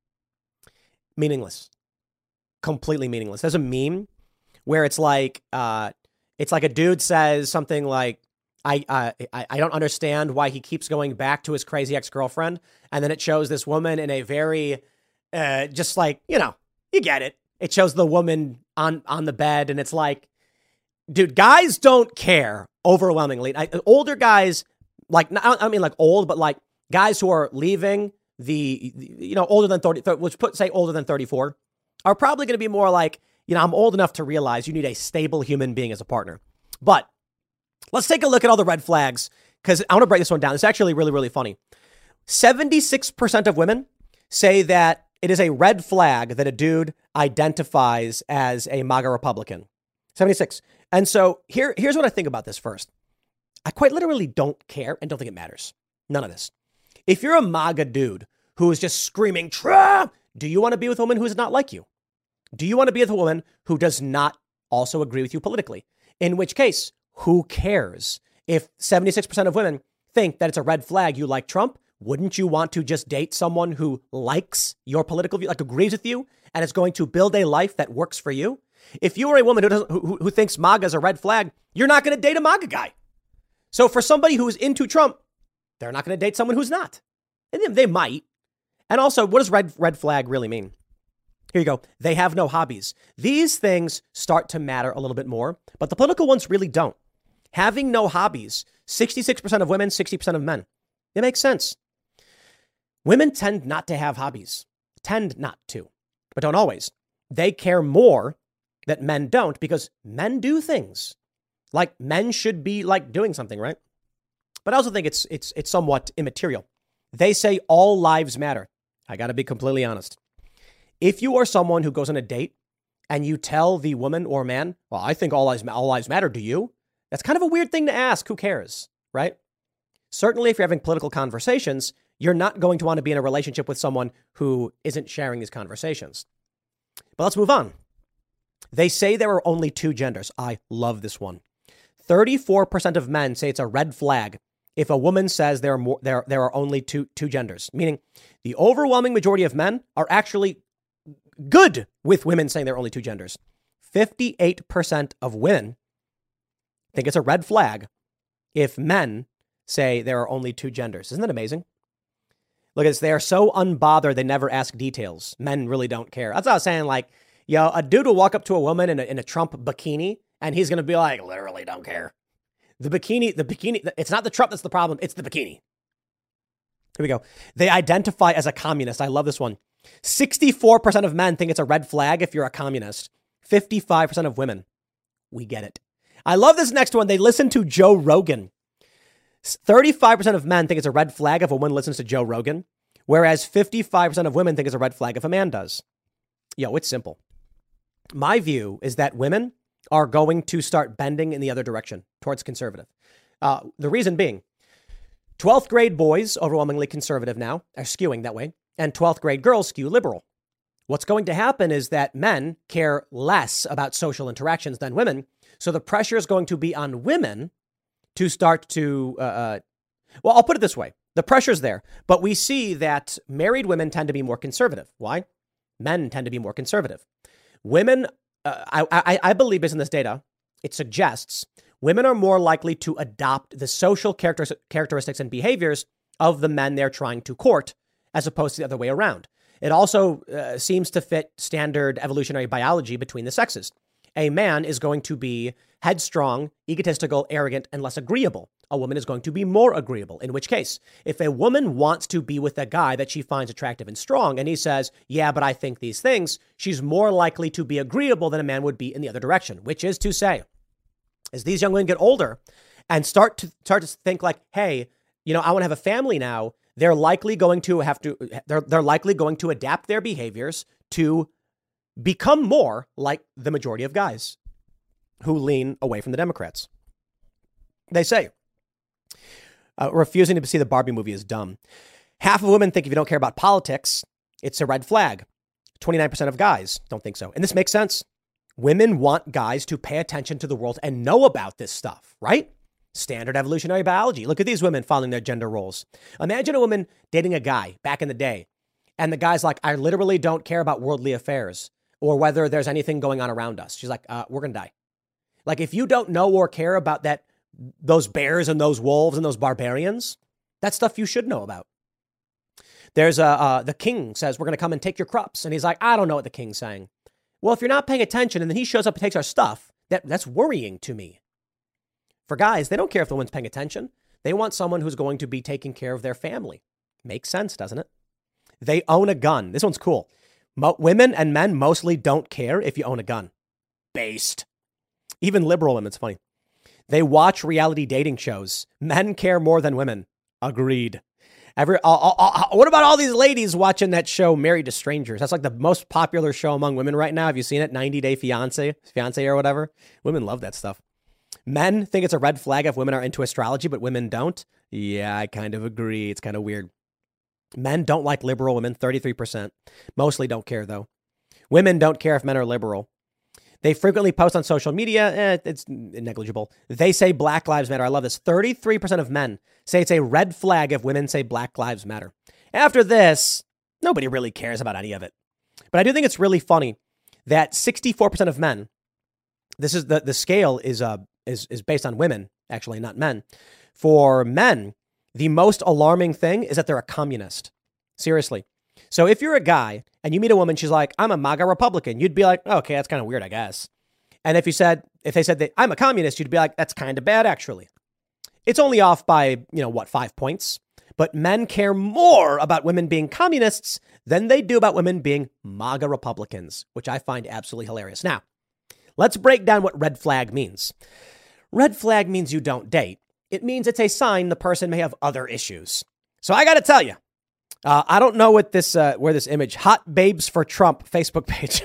Meaningless. Completely meaningless. There's a meme where it's like, uh, it's like a dude says something like, I, uh, I I don't understand why he keeps going back to his crazy ex-girlfriend. And then it shows this woman in a very, uh, just like, you know, you get it. It shows the woman on, on the bed, and it's like, dude, guys don't care overwhelmingly. I, older guys, like, I mean like old, but like guys who are leaving the, the you know, older than thirty, which put, say older than thirty-four, are probably going to be more like, you know, I'm old enough to realize you need a stable human being as a partner. But let's take a look at all the red flags, because I want to break this one down. It's actually really, really funny. seventy-six percent of women say that it is a red flag that a dude identifies as a MAGA Republican. seventy-six. And so here, here's what I think about this first. I quite literally don't care and don't think it matters. None of this. If you're a MAGA dude who is just screaming, Trump, do you want to be with a woman who is not like you? Do you want to be with a woman who does not also agree with you politically? In which case, who cares? If seventy-six percent of women think that it's a red flag you like Trump, wouldn't you want to just date someone who likes your political view, like agrees with you, and is going to build a life that works for you? If you are a woman who doesn't, who, who thinks MAGA is a red flag, you're not going to date a MAGA guy. So for somebody who's into Trump, they're not going to date someone who's not. And they might. And also, what does red red flag really mean? Here you go. They have no hobbies. These things start to matter a little bit more, but the political ones really don't. Having no hobbies, sixty-six percent of women, sixty percent of men. It makes sense. Women tend not to have hobbies, tend not to, but don't always. They care more that men don't, because men do things like men should be like doing something, right? But I also think it's it's it's somewhat immaterial. They say all lives matter. I got to be completely honest. If you are someone who goes on a date and you tell the woman or man, well, I think all lives, all lives matter, do you? That's kind of a weird thing to ask. Who cares, right? Certainly, if you're having political conversations, you're not going to want to be in a relationship with someone who isn't sharing these conversations. But let's move on. They say there are only two genders. I love this one. thirty-four percent of men say it's a red flag if a woman says there are more, there, there are only two, two genders, meaning the overwhelming majority of men are actually good with women saying there are only two genders. fifty-eight percent of women think it's a red flag if men say there are only two genders. Isn't that amazing? Look at this. They are so unbothered, they never ask details. Men really don't care. That's what I was saying. Like, yo, a dude will walk up to a woman in a, in a Trump bikini, and he's going to be like, literally don't care. The bikini, the bikini, it's not the Trump that's the problem. It's the bikini. Here we go. They identify as a communist. I love this one. sixty-four percent of men think it's a red flag if you're a communist. fifty-five percent of women. We get it. I love this next one. They listen to Joe Rogan. thirty-five percent of men think it's a red flag if a woman listens to Joe Rogan, whereas fifty-five percent of women think it's a red flag if a man does. Yo, it's simple. My view is that women are going to start bending in the other direction towards conservative. Uh, the reason being, twelfth grade boys, overwhelmingly conservative now, are skewing that way, and twelfth grade girls skew liberal. What's going to happen is that men care less about social interactions than women, so the pressure is going to be on women to start to, uh, uh, well, I'll put it this way. The pressure's there, but we see that married women tend to be more conservative. Why? Men tend to be more conservative. Women, uh, I, I, I believe based on this data, it suggests women are more likely to adopt the social character, characteristics and behaviors of the men they're trying to court, as opposed to the other way around. It also uh, seems to fit standard evolutionary biology between the sexes. A man is going to be headstrong, egotistical, arrogant, and less agreeable. A woman is going to be more agreeable, in which case, if a woman wants to be with a guy that she finds attractive and strong, and he says, yeah, but I think these things, she's more likely to be agreeable than a man would be in the other direction, which is to say, as these young women get older and start to start to think like, hey, you know, I want to have a family now. They're likely going to have to, they're, they're likely going to adapt their behaviors to become more like the majority of guys who lean away from the Democrats. They say, uh, refusing to see the Barbie movie is dumb. Half of women think if you don't care about politics, it's a red flag. twenty-nine percent of guys don't think so. And this makes sense. Women want guys to pay attention to the world and know about this stuff, right? Standard evolutionary biology. Look at these women following their gender roles. Imagine a woman dating a guy back in the day, and the guy's like, I literally don't care about worldly affairs or whether there's anything going on around us. She's like, uh, we're going to die. Like, if you don't know or care about that, those bears and those wolves and those barbarians, that's stuff you should know about. There's a, uh, the king says, we're going to come and take your crops. And he's like, I don't know what the king's saying. Well, if you're not paying attention and then he shows up and takes our stuff, that, that's worrying to me. For guys, they don't care if the woman's paying attention. They want someone who's going to be taking care of their family. Makes sense, doesn't it? They own a gun. This one's cool. Mo- women and men mostly don't care if you own a gun. Based. Even liberal women, it's funny. They watch reality dating shows. Men care more than women. Agreed. Every, uh, uh, uh, what about all these ladies watching that show, Married to Strangers? That's like the most popular show among women right now. Have you seen it? ninety Day Fiance, Fiance or whatever. Women love that stuff. Men think it's a red flag if women are into astrology, but women don't. Yeah, I kind of agree. It's kind of weird. Men don't like liberal women, thirty-three percent. Mostly don't care, though. Women don't care if men are liberal. They frequently post on social media. Eh, it's negligible. They say Black Lives Matter. I love this. thirty-three percent of men say it's a red flag if women say Black Lives Matter. After this, nobody really cares about any of it. But I do think it's really funny that sixty-four percent of men, this is the, the scale is, uh, is, is based on women, actually, not men. For men, the most alarming thing is that they're a communist. Seriously. So if you're a guy and you meet a woman, she's like, I'm a MAGA Republican. You'd be like, oh, okay, that's kind of weird, I guess. And if you said, if they said that I'm a communist, you'd be like, that's kind of bad, actually. It's only off by, you know, what, five points. But men care more about women being communists than they do about women being MAGA Republicans, which I find absolutely hilarious. Now, let's break down what red flag means. Red flag means you don't date. It means it's a sign the person may have other issues. So I got to tell you, uh, I don't know what this, uh, where this image, Hot Babes for Trump Facebook page.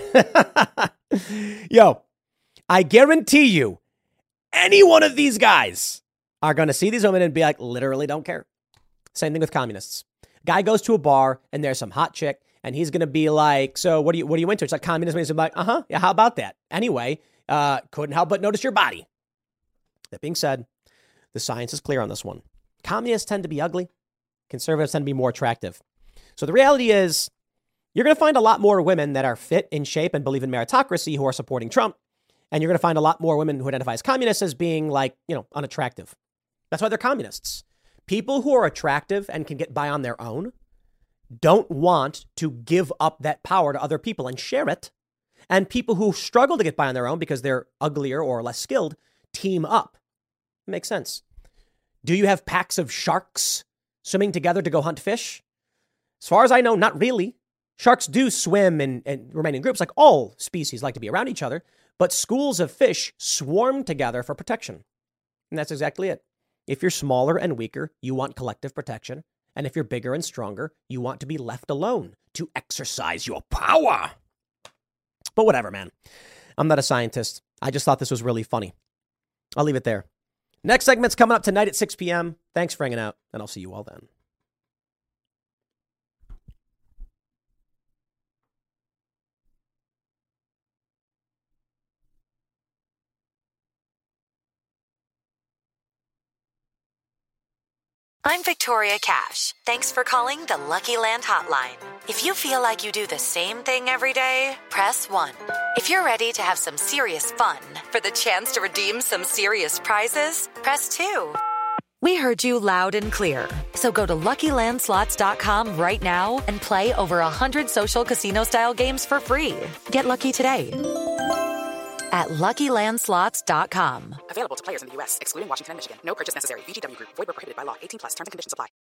Yo, I guarantee you, any one of these guys are going to see these women and be like, literally don't care. Same thing with communists. Guy goes to a bar and there's some hot chick and he's going to be like, so what do you, what are you into? It's like communism. He's like, uh-huh. Yeah. How about that? Anyway, uh, couldn't help but notice your body. That being said, the science is clear on this one. Communists tend to be ugly. Conservatives tend to be more attractive. So the reality is you're going to find a lot more women that are fit, in shape, and believe in meritocracy who are supporting Trump. And you're going to find a lot more women who identify as communists as being like, you know, unattractive. That's why they're communists. People who are attractive and can get by on their own don't want to give up that power to other people and share it. And people who struggle to get by on their own because they're uglier or less skilled team up. It makes sense. Do you have packs of sharks swimming together to go hunt fish? As far as I know, not really. Sharks do swim and, and remain in groups, like all species like to be around each other, but schools of fish swarm together for protection. And that's exactly it. If you're smaller and weaker, you want collective protection. And if you're bigger and stronger, you want to be left alone to exercise your power. But whatever, man. I'm not a scientist. I just thought this was really funny. I'll leave it there. Next segment's coming up tonight at six p.m. Thanks for hanging out, and I'll see you all then. I'm Victoria Cash. Thanks for calling the Lucky Land Hotline. If you feel like you do the same thing every day, press one. If you're ready to have some serious fun for the chance to redeem some serious prizes, press two. We heard you loud and clear. So go to Lucky Land Slots dot com right now and play over one hundred social casino-style games for free. Get lucky today at Lucky Land Slots dot com. Available to players in the U S, excluding Washington and Michigan. No purchase necessary. V G W Group. Void where prohibited by law. eighteen plus. Terms and conditions apply.